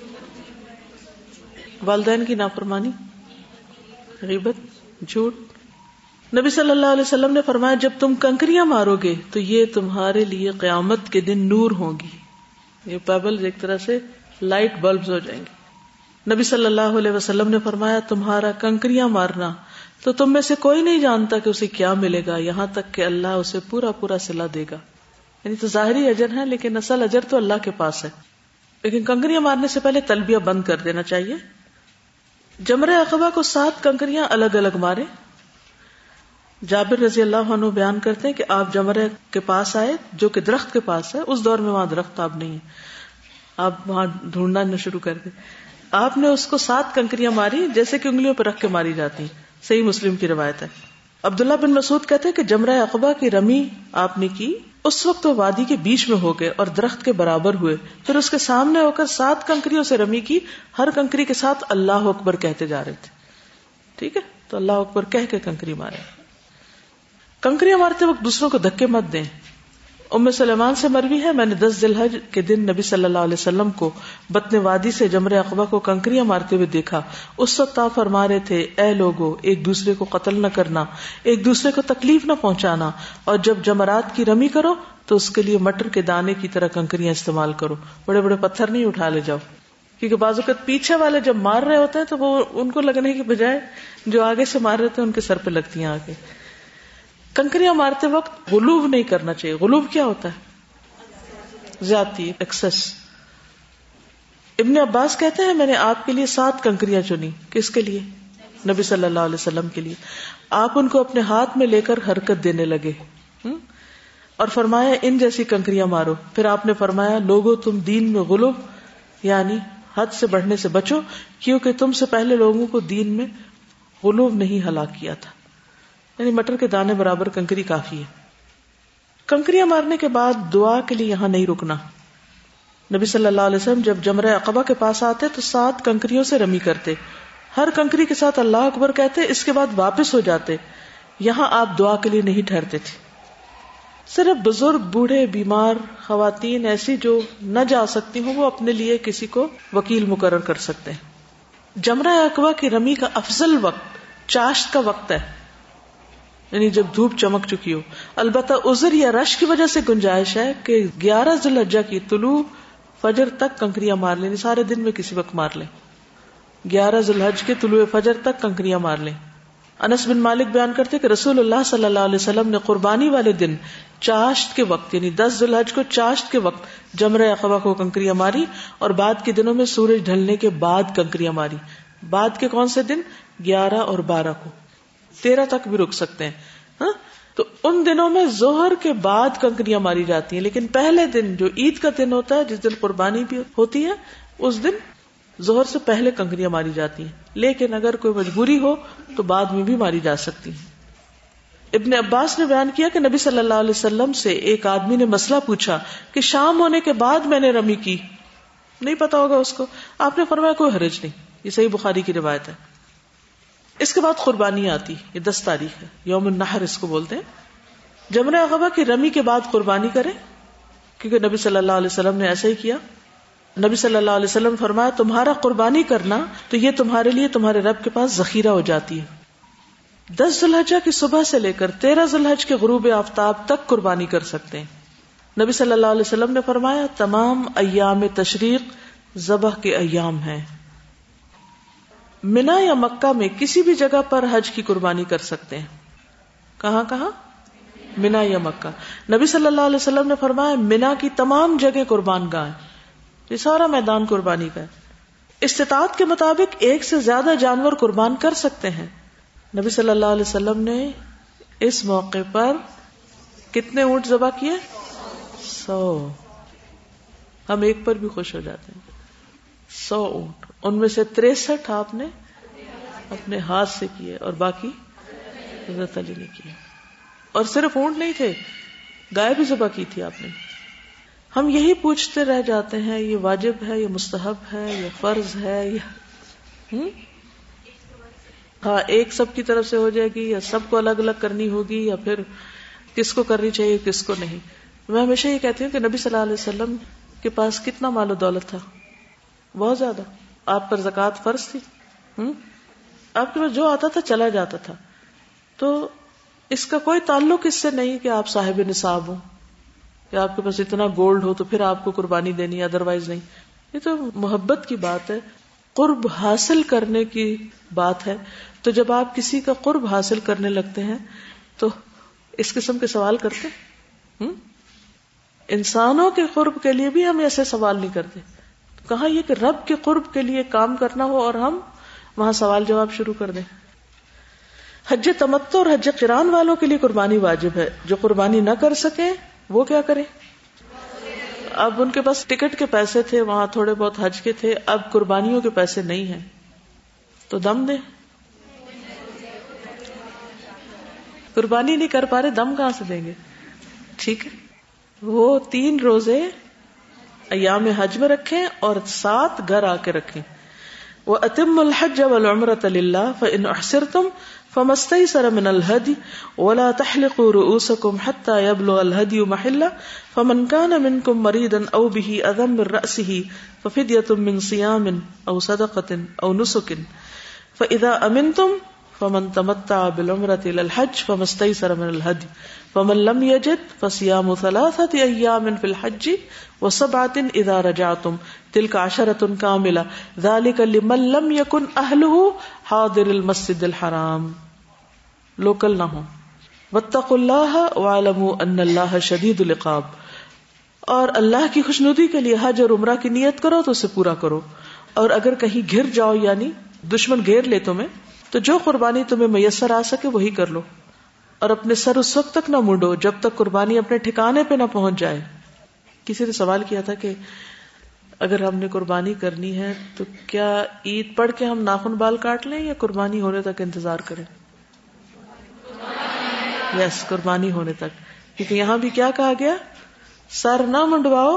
والدین کی نافرمانی، غیبت، جھوٹ. نبی صلی اللہ علیہ وسلم نے فرمایا جب تم کنکریاں مارو گے تو یہ تمہارے لیے قیامت کے دن نور ہوں گی. یہ پیبل ایک طرح سے لائٹ بلبز ہو جائیں گے. نبی صلی اللہ علیہ وسلم نے فرمایا تمہارا کنکریاں مارنا تو تم میں سے کوئی نہیں جانتا کہ اسے کیا ملے گا یہاں تک کہ اللہ اسے پورا پورا صلہ دے گا. یعنی تو ظاہری اجر ہے لیکن اصل اجر تو اللہ کے پاس ہے. لیکن کنکریاں مارنے سے پہلے تلبیہ بند کر دینا چاہیے. جمرہ عقبہ کو 7 کنکریاں الگ الگ مارے. جابر رضی اللہ عنہ بیان کرتے ہیں کہ آپ جمرہ کے پاس آئے جو کہ درخت کے پاس ہے. اس دور میں وہاں درخت اب نہیں ہے, آپ وہاں ڈھونڈنا نہ شروع کر دیں. آپ نے اس کو 7 کنکریاں ماری جیسے کہ انگلیوں پہ رکھ کے ماری جاتی ہیں. صحیح مسلم کی روایت ہے. عبداللہ بن مسعود کہتے ہیں کہ جمرہ عقبہ کی رمی آپ نے کی, اس وقت وہ وادی کے بیچ میں ہو گئے اور درخت کے برابر ہوئے. پھر اس کے سامنے ہو کر 7 کنکریوں سے رمی کی, ہر کنکری کے ساتھ اللہ اکبر کہتے جا رہے تھے. ٹھیک ہے, تو اللہ اکبر کہہ کے کنکری مارے. کنکریاں مارتے وقت دوسروں کو دھکے مت دیں. ام سلیمان سے مروی ہے, میں نے 10 ذی الحج کے دن نبی صلی اللہ علیہ وسلم کو بطن وادی سے جمرہ عقبہ کو کنکریاں مارتے ہوئے دیکھا. اس وقت آپ فرما رہے تھے, اے لوگو, ایک دوسرے کو قتل نہ کرنا, ایک دوسرے کو تکلیف نہ پہنچانا, اور جب جمرات کی رمی کرو تو اس کے لیے مٹر کے دانے کی طرح کنکریاں استعمال کرو. بڑے بڑے پتھر نہیں اٹھا لے جاؤ, کیونکہ بعض اوقات پیچھے والے جب مار رہے ہوتے ہیں تو وہ ان کو لگنے کی بجائے جو آگے سے مار رہے ہوتے ہیں ان کے سر پہ لگتی ہیں آگے. کنکریاں مارتے وقت غلوب نہیں کرنا چاہیے. غلوب کیا ہوتا ہے؟ زیادتی, ایکسس. ابن عباس کہتے ہیں میں نے آپ کے لیے 7 کنکریاں چنی. کس کے لیے؟ نبی صلی اللہ علیہ وسلم کے لیے. آپ ان کو اپنے ہاتھ میں لے کر حرکت دینے لگے اور فرمایا ان جیسی کنکریاں مارو. پھر آپ نے فرمایا لوگوں تم دین میں غلوب یعنی حد سے بڑھنے سے بچو, کیونکہ تم سے پہلے لوگوں کو دین میں غلوب نہیں ہلاک کیا تھا. یعنی مٹر کے دانے برابر کنکری کافی ہے. کنکریاں مارنے کے بعد دعا کے لیے یہاں نہیں رکنا. نبی صلی اللہ علیہ وسلم جب جمرہ عقبہ کے پاس آتے تو 7 کنکریوں سے رمی کرتے, ہر کنکری کے ساتھ اللہ اکبر کہتے, اس کے بعد واپس ہو جاتے. یہاں آپ دعا کے لیے نہیں ٹھہرتے تھے. صرف بزرگ, بوڑھے, بیمار, خواتین ایسی جو نہ جا سکتی ہوں وہ اپنے لیے کسی کو وکیل مقرر کر سکتے ہیں. جمرہ عقبہ کی رمی کا افضل وقت چاشت کا وقت ہے, یعنی جب دھوپ چمک چکی ہو. البتہ عذر یا رش کی وجہ سے گنجائش ہے کہ 11 ذی الحجہ کی طلوع فجر تک کنکریاں مار لیں, سارے دن میں کسی وقت مار لیں. 11 ذی الحجہ کے طلوع فجر تک کنکریاں مار لیں. انس بن مالک بیان کرتے کہ رسول اللہ صلی اللہ علیہ وسلم نے قربانی والے دن چاشت کے وقت یعنی 10 ذی الحجہ کو چاشت کے وقت جمرہ عقبہ کو کنکریاں ماری, اور بعد کے دنوں میں سورج ڈھلنے کے بعد کنکریاں ماری. بعد کے کون سے دن؟ 11 اور 12 کو. 13 تک بھی رک سکتے ہیں. تو ان دنوں میں ظہر کے بعد کنکریاں ماری جاتی ہیں, لیکن پہلے دن جو عید کا دن ہوتا ہے جس دن قربانی بھی ہوتی ہے اس دن ظہر سے پہلے کنکریاں ماری جاتی ہیں. لیکن اگر کوئی مجبوری ہو تو بعد میں بھی ماری جا سکتی ہیں. ابن عباس نے بیان کیا کہ نبی صلی اللہ علیہ وسلم سے ایک آدمی نے مسئلہ پوچھا کہ شام ہونے کے بعد میں نے رمی کی, نہیں پتا ہوگا اس کو. آپ نے فرمایا کوئی حرج نہیں. یہ صحیح بخاری کی روایت ہے. اس کے بعد قربانی آتی, یہ 10 تاریخ ہے, یوم النحر اس کو بولتے ہیں. جمرہ عقبہ کی رمی کے بعد قربانی کریں, کیونکہ نبی صلی اللہ علیہ وسلم نے ایسا ہی کیا. نبی صلی اللہ علیہ وسلم فرمایا تمہارا قربانی کرنا تو یہ تمہارے لیے تمہارے رب کے پاس ذخیرہ ہو جاتی ہے. 10 ذی الحجہ کی صبح سے لے کر 13 ذی الحجہ کے غروب آفتاب تک قربانی کر سکتے ہیں. نبی صلی اللہ علیہ وسلم نے فرمایا تمام ایام تشریق ذبح کے ایام ہیں. منا یا مکہ میں کسی بھی جگہ پر حج کی قربانی کر سکتے ہیں. کہاں کہاں؟ منا یا مکہ. نبی صلی اللہ علیہ وسلم نے فرمایا منا کی تمام جگہ قربان گاہ ہے, یہ سارا میدان قربانی کا ہے. استطاعت کے مطابق ایک سے زیادہ جانور قربان کر سکتے ہیں. نبی صلی اللہ علیہ وسلم نے اس موقع پر کتنے اونٹ ذبح کیے؟ 100. ہم ایک پر بھی خوش ہو جاتے ہیں. 100 اونٹ, ان میں سے 63 آپ نے اپنے ہاتھ سے کیے اور باقی حضرت علی نے کیے. اور صرف اونٹ نہیں تھے, گائے بھی ذبح کی تھی آپ نے. ہم یہی پوچھتے رہ جاتے ہیں یہ واجب ہے, یہ مستحب ہے, یہ فرض ہے, یہ ہاں ایک سب کی طرف سے ہو جائے گی یا سب کو الگ الگ کرنی ہوگی یا پھر کس کو کرنی چاہیے کس کو نہیں. میں ہمیشہ یہ کہتی ہوں کہ نبی صلی اللہ علیہ وسلم کے پاس کتنا مال و دولت تھا, بہت زیادہ. آپ پر زکوٰۃ فرض تھی, آپ کے پاس جو آتا تھا چلا جاتا تھا. تو اس کا کوئی تعلق اس سے نہیں کہ آپ صاحب نصاب ہوں, کہ آپ کے پاس اتنا گولڈ ہو تو پھر آپ کو قربانی دینی ہے, ادروائز نہیں. یہ تو محبت کی بات ہے. قرب حاصل کرنے کی بات ہے. تو جب آپ کسی کا قرب حاصل کرنے لگتے ہیں تو اس قسم کے سوال کرتے ہیں. انسانوں کے قرب کے لیے بھی ہم ایسے سوال نہیں کرتے. کہاں یہ کہ رب کے قرب کے لیے کام کرنا ہو اور ہم وہاں سوال جواب شروع کر دیں. حج تمتع اور حج قران والوں کے لیے قربانی واجب ہے. جو قربانی نہ کر سکے وہ کیا کرے؟ اب ان کے پاس ٹکٹ کے پیسے تھے, وہاں تھوڑے بہت حج کے تھے, اب قربانیوں کے پیسے نہیں ہیں تو دم دے. قربانی نہیں کر پا رہے, دم کہاں سے دیں گے؟ ٹھیک ہے, وہ 3 روزے ایام حج میں رکھیں اور 7 گھر آ کے رکھیں. وَأَتِمُّ الْحَجَّ وَالْعُمْرَةَ لِلَّهِ فَإِنْ أُحْصِرْتُمْ فَمَا اسْتَيْسَرَ مِنَ الْهَدْيِ وَلَا تَحْلِقُوا رُؤُوسَكُمْ حَتَّى يَبْلُغَ الْهَدْيُ مَحِلَّهُ فَمَنْ كَانَ مِنْكُمْ مَرِيضًا أَوْ بِهِ أَذًى مِنْ رَأْسِهِ فَفِدْيَةٌ مِنْ صِيَامٍ أَوْ صَدَقَةٍ أَوْ نُسُكٍ فَإِذَا أَمِنْتُمْ فَمَنْ تَمَتَّعَ بِالْعُمْرَةِ إِلَى الْحَجِّ فَمَا اسْتَيْسَرَ مِنَ الْهَدْيِ فَمَنْ لَمْ يَجِدْ فَصِيَامُ 3 أَيَّامٍ فِي الْحَجِّ و7 إِذَا رَجَعْتُمْ تِلْكَ 10 كَامِلَةٌ ذَلِكَ لِمَنْ لَمْ يَكُنْ أَهْلُهُ حَاضِرِ الْمَسْجِدِ الْحَرَامِ. لوکل نہ ہو. وَاتَّقُوا اللَّهَ وَاعْلَمُوا أَنَّ اللَّهَ شَدِيدُ الْعِقَابِ. اور اللہ کی خوشنودی کے لیے حج اور عمرہ کی نیت کرو تو اسے پورا کرو. اور اگر کہیں گھر جاؤ یعنی دشمن گھیر لے تمہیں تو جو قربانی تمہیں میسر آ سکے وہی کر لو. اور اپنے سر اس وقت تک نہ منڈو جب تک قربانی اپنے ٹھکانے پہ نہ پہنچ جائے. کسی نے سوال کیا تھا کہ اگر ہم نے قربانی کرنی ہے تو کیا عید پڑھ کے ہم ناخن بال کاٹ لیں یا قربانی ہونے تک انتظار کریں؟ یس, قربانی ہونے تک. کیونکہ یہاں بھی کیا کہا گیا؟ سر نہ منڈواؤ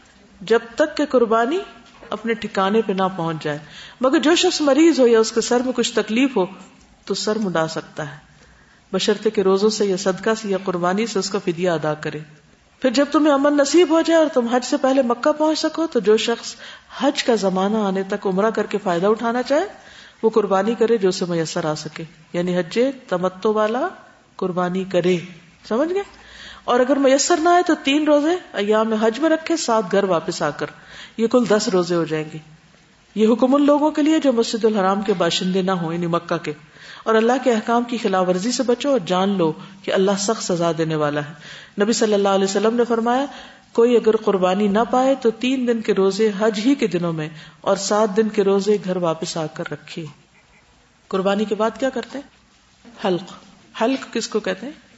جب تک کہ قربانی اپنے ٹھکانے پہ نہ پہنچ جائے. مگر جو شخص مریض ہو یا اس کے سر میں کچھ تکلیف ہو تو سر منڈا سکتا ہے, بشرطے کہ روزوں سے یا صدقہ سے یا قربانی سے اس کا فدیہ ادا کرے. پھر جب تمہیں امن نصیب ہو جائے اور تم حج سے پہلے مکہ پہنچ سکو تو جو شخص حج کا زمانہ آنے تک عمرہ کر کے فائدہ اٹھانا چاہے وہ قربانی کرے جو اسے میسر آ سکے. یعنی حج تمتع والا قربانی کرے. سمجھ گئے؟ اور اگر میسر نہ آئے تو 3 روزے ایام حج میں رکھے, 7 گھر واپس آ کر, یہ کل 10 روزے ہو جائیں گے. یہ حکم ان لوگوں کے لیے جو مسجد الحرام کے باشندے نہ ہوں یعنی مکہ کے. اور اللہ کے احکام کی خلاف ورزی سے بچو اور جان لو کہ اللہ سخت سزا دینے والا ہے. نبی صلی اللہ علیہ وسلم نے فرمایا کوئی اگر قربانی نہ پائے تو 3 دن کے روزے حج ہی کے دنوں میں اور 7 دن کے روزے گھر واپس آ کر رکھے. قربانی کے بعد کیا کرتے ہیں؟ حلق. حلق کس کو کہتے ہیں؟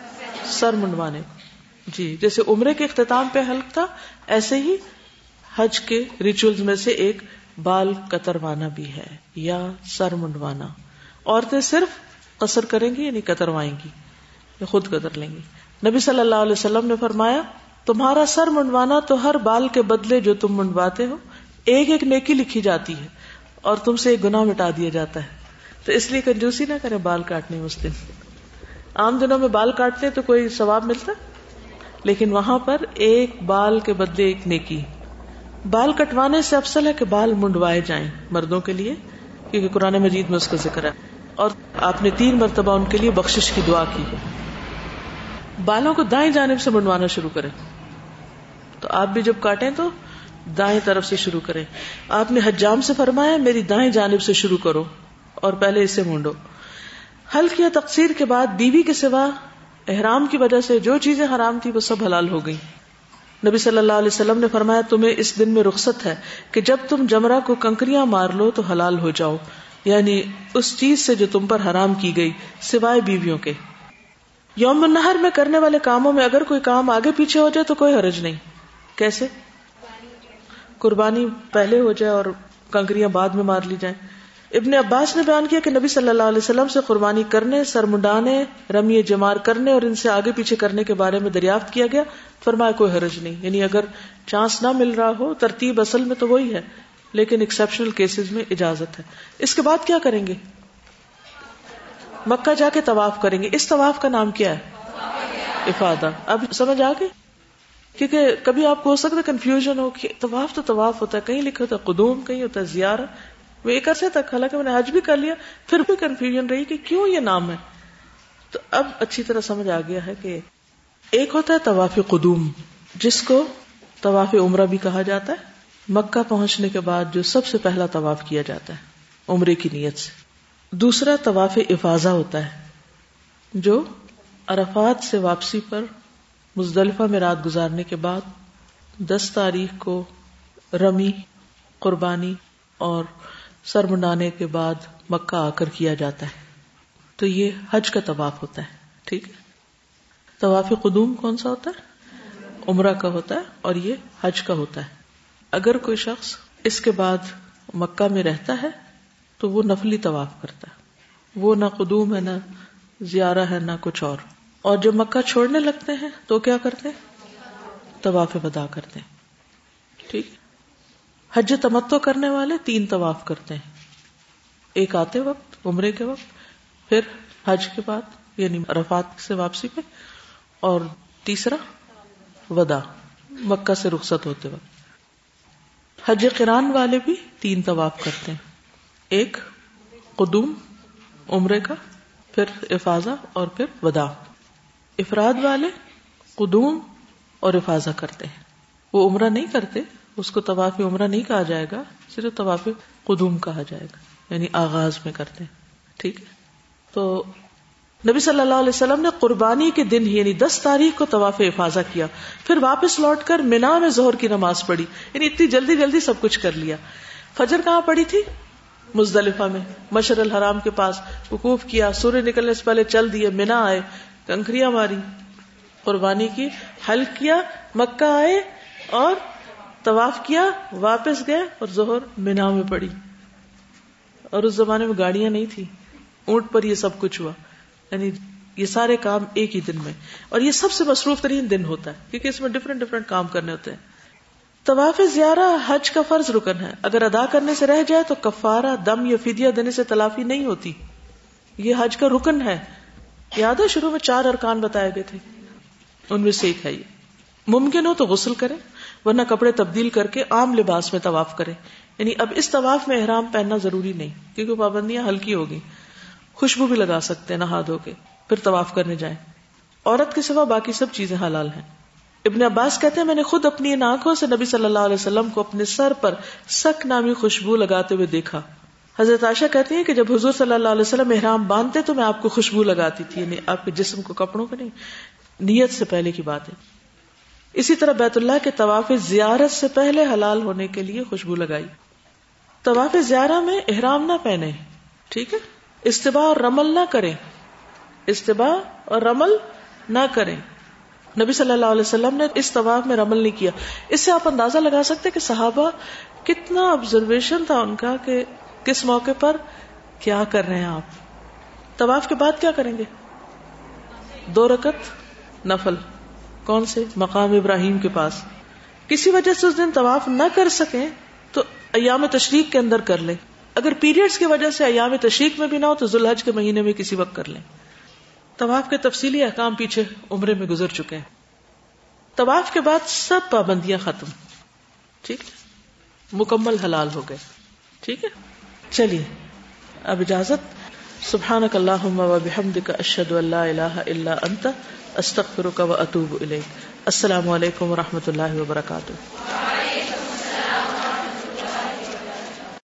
سر منڈوانے. جی, جیسے عمرے کے اختتام پہ حلق تھا ایسے ہی حج کے ریچولز میں سے ایک بال کتروانا بھی ہے یا سر منڈوانا. عورتیں صرف قصر کریں گی یعنی کتروائیں گی یا خود قدر لیں گی. نبی صلی اللہ علیہ وسلم نے فرمایا تمہارا سر منڈوانا تو ہر بال کے بدلے جو تم منڈواتے ہو ایک نیکی لکھی جاتی ہے اور تم سے ایک گناہ مٹا دیا جاتا ہے. تو اس لیے کنجوسی نہ کریں بال کاٹنے میں. اس دن عام دنوں میں بال کاٹتے تو کوئی ثواب ملتا, لیکن وہاں پر ایک بال کے بدلے ایک نیکی. بال کٹوانے سے افضل ہے کہ بال منڈوائے جائیں مردوں کے لیے, کیونکہ قرآن مجید میں اس کا ذکر ہے. اور آپ نے 3 مرتبہ ان کے لیے بخشش کی دعا کی. بالوں کو دائیں جانب سے منڈوانا شروع کریں. تو آپ بھی جب کاٹیں تو دائیں طرف سے شروع کریں. آپ نے حجام سے فرمایا میری دائیں جانب سے شروع کرو اور پہلے اسے مونڈو. حلق یا تقصیر کے بعد بیوی کے سوا احرام کی وجہ سے جو چیزیں حرام تھی وہ سب حلال ہو گئی. نبی صلی اللہ علیہ وسلم نے فرمایا تمہیں اس دن میں رخصت ہے کہ جب تم جمرہ کو کنکریاں مار لو تو حلال ہو جاؤ, یعنی اس چیز سے جو تم پر حرام کی گئی سوائے بیویوں کے. یوم النحر میں کرنے والے کاموں میں اگر کوئی کام آگے پیچھے ہو جائے تو کوئی حرج نہیں. کیسے؟ قربانی پہلے ہو جائے اور کنکریاں بعد میں مار لی جائیں. ابن عباس نے بیان کیا کہ نبی صلی اللہ علیہ وسلم سے قربانی کرنے, سر منڈانے, رمی جمار کرنے اور ان سے آگے پیچھے کرنے کے بارے میں دریافت کیا گیا. فرمایا کوئی حرج نہیں, یعنی اگر چانس نہ مل رہا ہو ترتیب اصل میں تو وہی ہے لیکن ایکسیپشنل کیسز میں اجازت ہے. اس کے بعد کیا کریں گے؟ مکہ جا کے طواف کریں گے. اس طواف کا نام کیا ہے؟ افادہ. اب سمجھ آ گئی؟ کیونکہ کبھی آپ کو ہو سکتا ہے کنفیوژن ہو کہ طواف تو طواف ہوتا ہے, کہیں لکھا ہوتا ہے قدوم, کہیں ہوتا ہے زیارہ. وہ ایک عرصے تک حالانکہ میں نے حج بھی کر لیا پھر بھی کنفیوژن رہی کہ کیوں یہ نام ہے. تو اب اچھی طرح سمجھ آ گیا ہے کہ ایک ہوتا ہے طواف قدوم جس کو طواف عمرہ بھی کہا جاتا ہے, مکہ پہنچنے کے بعد جو سب سے پہلا طواف کیا جاتا ہے عمرے کی نیت سے. دوسرا طواف افاضہ ہوتا ہے جو عرفات سے واپسی پر مزدلفہ میں رات گزارنے کے بعد 10 تاریخ کو رمی، قربانی اور سر منڈانے کے بعد مکہ آ کر کیا جاتا ہے. تو یہ حج کا طواف ہوتا ہے. ٹھیک ہے. طواف قدوم کون سا ہوتا ہے؟ عمرہ کا ہوتا ہے، اور یہ حج کا ہوتا ہے. اگر کوئی شخص اس کے بعد مکہ میں رہتا ہے تو وہ نفلی طواف کرتا ہے، وہ نہ قدوم ہے نہ زیارہ ہے نہ کچھ اور. اور جب مکہ چھوڑنے لگتے ہیں تو کیا کرتے ہیں؟ طواف وداع کرتے ہیں. ٹھیک. حج تمتع کرنے والے 3 طواف کرتے ہیں، ایک آتے وقت عمرے کے وقت، پھر حج کے بعد یعنی عرفات سے واپسی پہ، اور تیسرا وداع مکہ سے رخصت ہوتے وقت. حج قران والے بھی 3 طواف کرتے ہیں، ایک قدوم عمرے کا، پھر افاضہ اور پھر وداع. افراد والے قدوم اور افاضہ کرتے ہیں، وہ عمرہ نہیں کرتے، اس کو طواف عمرہ نہیں کہا جائے گا، صرف طواف قدوم کہا جائے گا، یعنی آغاز میں کرتے ہیں. ٹھیک ہے. تو نبی صلی اللہ علیہ وسلم نے قربانی کے دن یعنی 10 تاریخ کو طواف افاضہ کیا، پھر واپس لوٹ کر منا میں ظہر کی نماز پڑھی. یعنی اتنی جلدی جلدی سب کچھ کر لیا. فجر کہاں پڑھی تھی؟ مزدلفہ میں، مشعر الحرام کے پاس وقوف کیا، سورج نکلنے سے پہلے چل دیے، منا آئے، کنکریاں ماری، قربانی کی، حلق کیا، مکہ آئے اور طواف کیا، واپس گئے اور ظہر منا میں پڑھی. اور اس زمانے میں گاڑیاں نہیں تھی، اونٹ پر یہ سب کچھ ہوا. یعنی یہ سارے کام ایک ہی دن میں، اور یہ سب سے مصروف ترین دن ہوتا ہے کیونکہ اس میں ڈفرینٹ کام کرنے ہوتے ہیں. طواف زیارہ حج کا فرض رکن ہے، اگر ادا کرنے سے رہ جائے تو کفارہ، دم یا فدیہ دینے سے تلافی نہیں ہوتی. یہ حج کا رکن ہے. یاد ہے شروع میں 4 ارکان بتائے گئے تھے، ان میں سے ایک ہے یہ. ممکن ہو تو غسل کریں، ورنہ کپڑے تبدیل کر کے عام لباس میں طواف کریں. یعنی اب اس طواف میں احرام پہننا ضروری نہیں کیونکہ پابندیاں ہلکی ہوگی. خوشبو بھی لگا سکتے ہیں نہا دھو کے، پھر طواف کرنے جائیں. عورت کے سوا باقی سب چیزیں حلال ہیں. ابن عباس کہتے ہیں میں نے خود اپنی ان آنکھوں سے نبی صلی اللہ علیہ وسلم کو اپنے سر پر سک نامی خوشبو لگاتے ہوئے دیکھا. حضرت عائشہ کہتی ہیں کہ جب حضور صلی اللہ علیہ وسلم احرام باندھتے تو میں آپ کو خوشبو لگاتی تھی، یعنی آپ کے جسم کو، کپڑوں کو نہیں، نیت سے پہلے کی بات ہے. اسی طرح بیت اللہ کے طواف زیارت سے پہلے حلال ہونے کے لیے خوشبو لگائی. طواف زیارہ میں احرام نہ پہنے. ٹھیک ہے. استباء اور رمل نہ کریں، استباء اور رمل نہ کریں. نبی صلی اللہ علیہ وسلم نے اس طواف میں رمل نہیں کیا. اس سے آپ اندازہ لگا سکتے کہ صحابہ کتنا آبزرویشن تھا ان کا کہ کس موقع پر کیا کر رہے ہیں آپ. طواف کے بعد کیا کریں گے؟ 2 رکعت نفل. کون سے؟ مقام ابراہیم کے پاس. کسی وجہ سے اس دن طواف نہ کر سکیں تو ایام تشریق کے اندر کر لیں. اگر پیریڈز کی وجہ سے ایام تشریق میں بھی نہ ہو تو ذوالحج کے مہینے میں کسی وقت کر لیں. طواف کے تفصیلی احکام پیچھے عمرے میں گزر چکے ہیں. طواف کے بعد سب پابندیاں ختم. ٹھیک، مکمل حلال ہو گئے. ٹھیک ہے. چلیے اب اجازت. سبحانک اللہم و بحمدک، اشہد ان لا الہ الا انت، استغفرک و اتوب الیک. السلام علیکم و رحمۃ اللہ وبرکاتہ.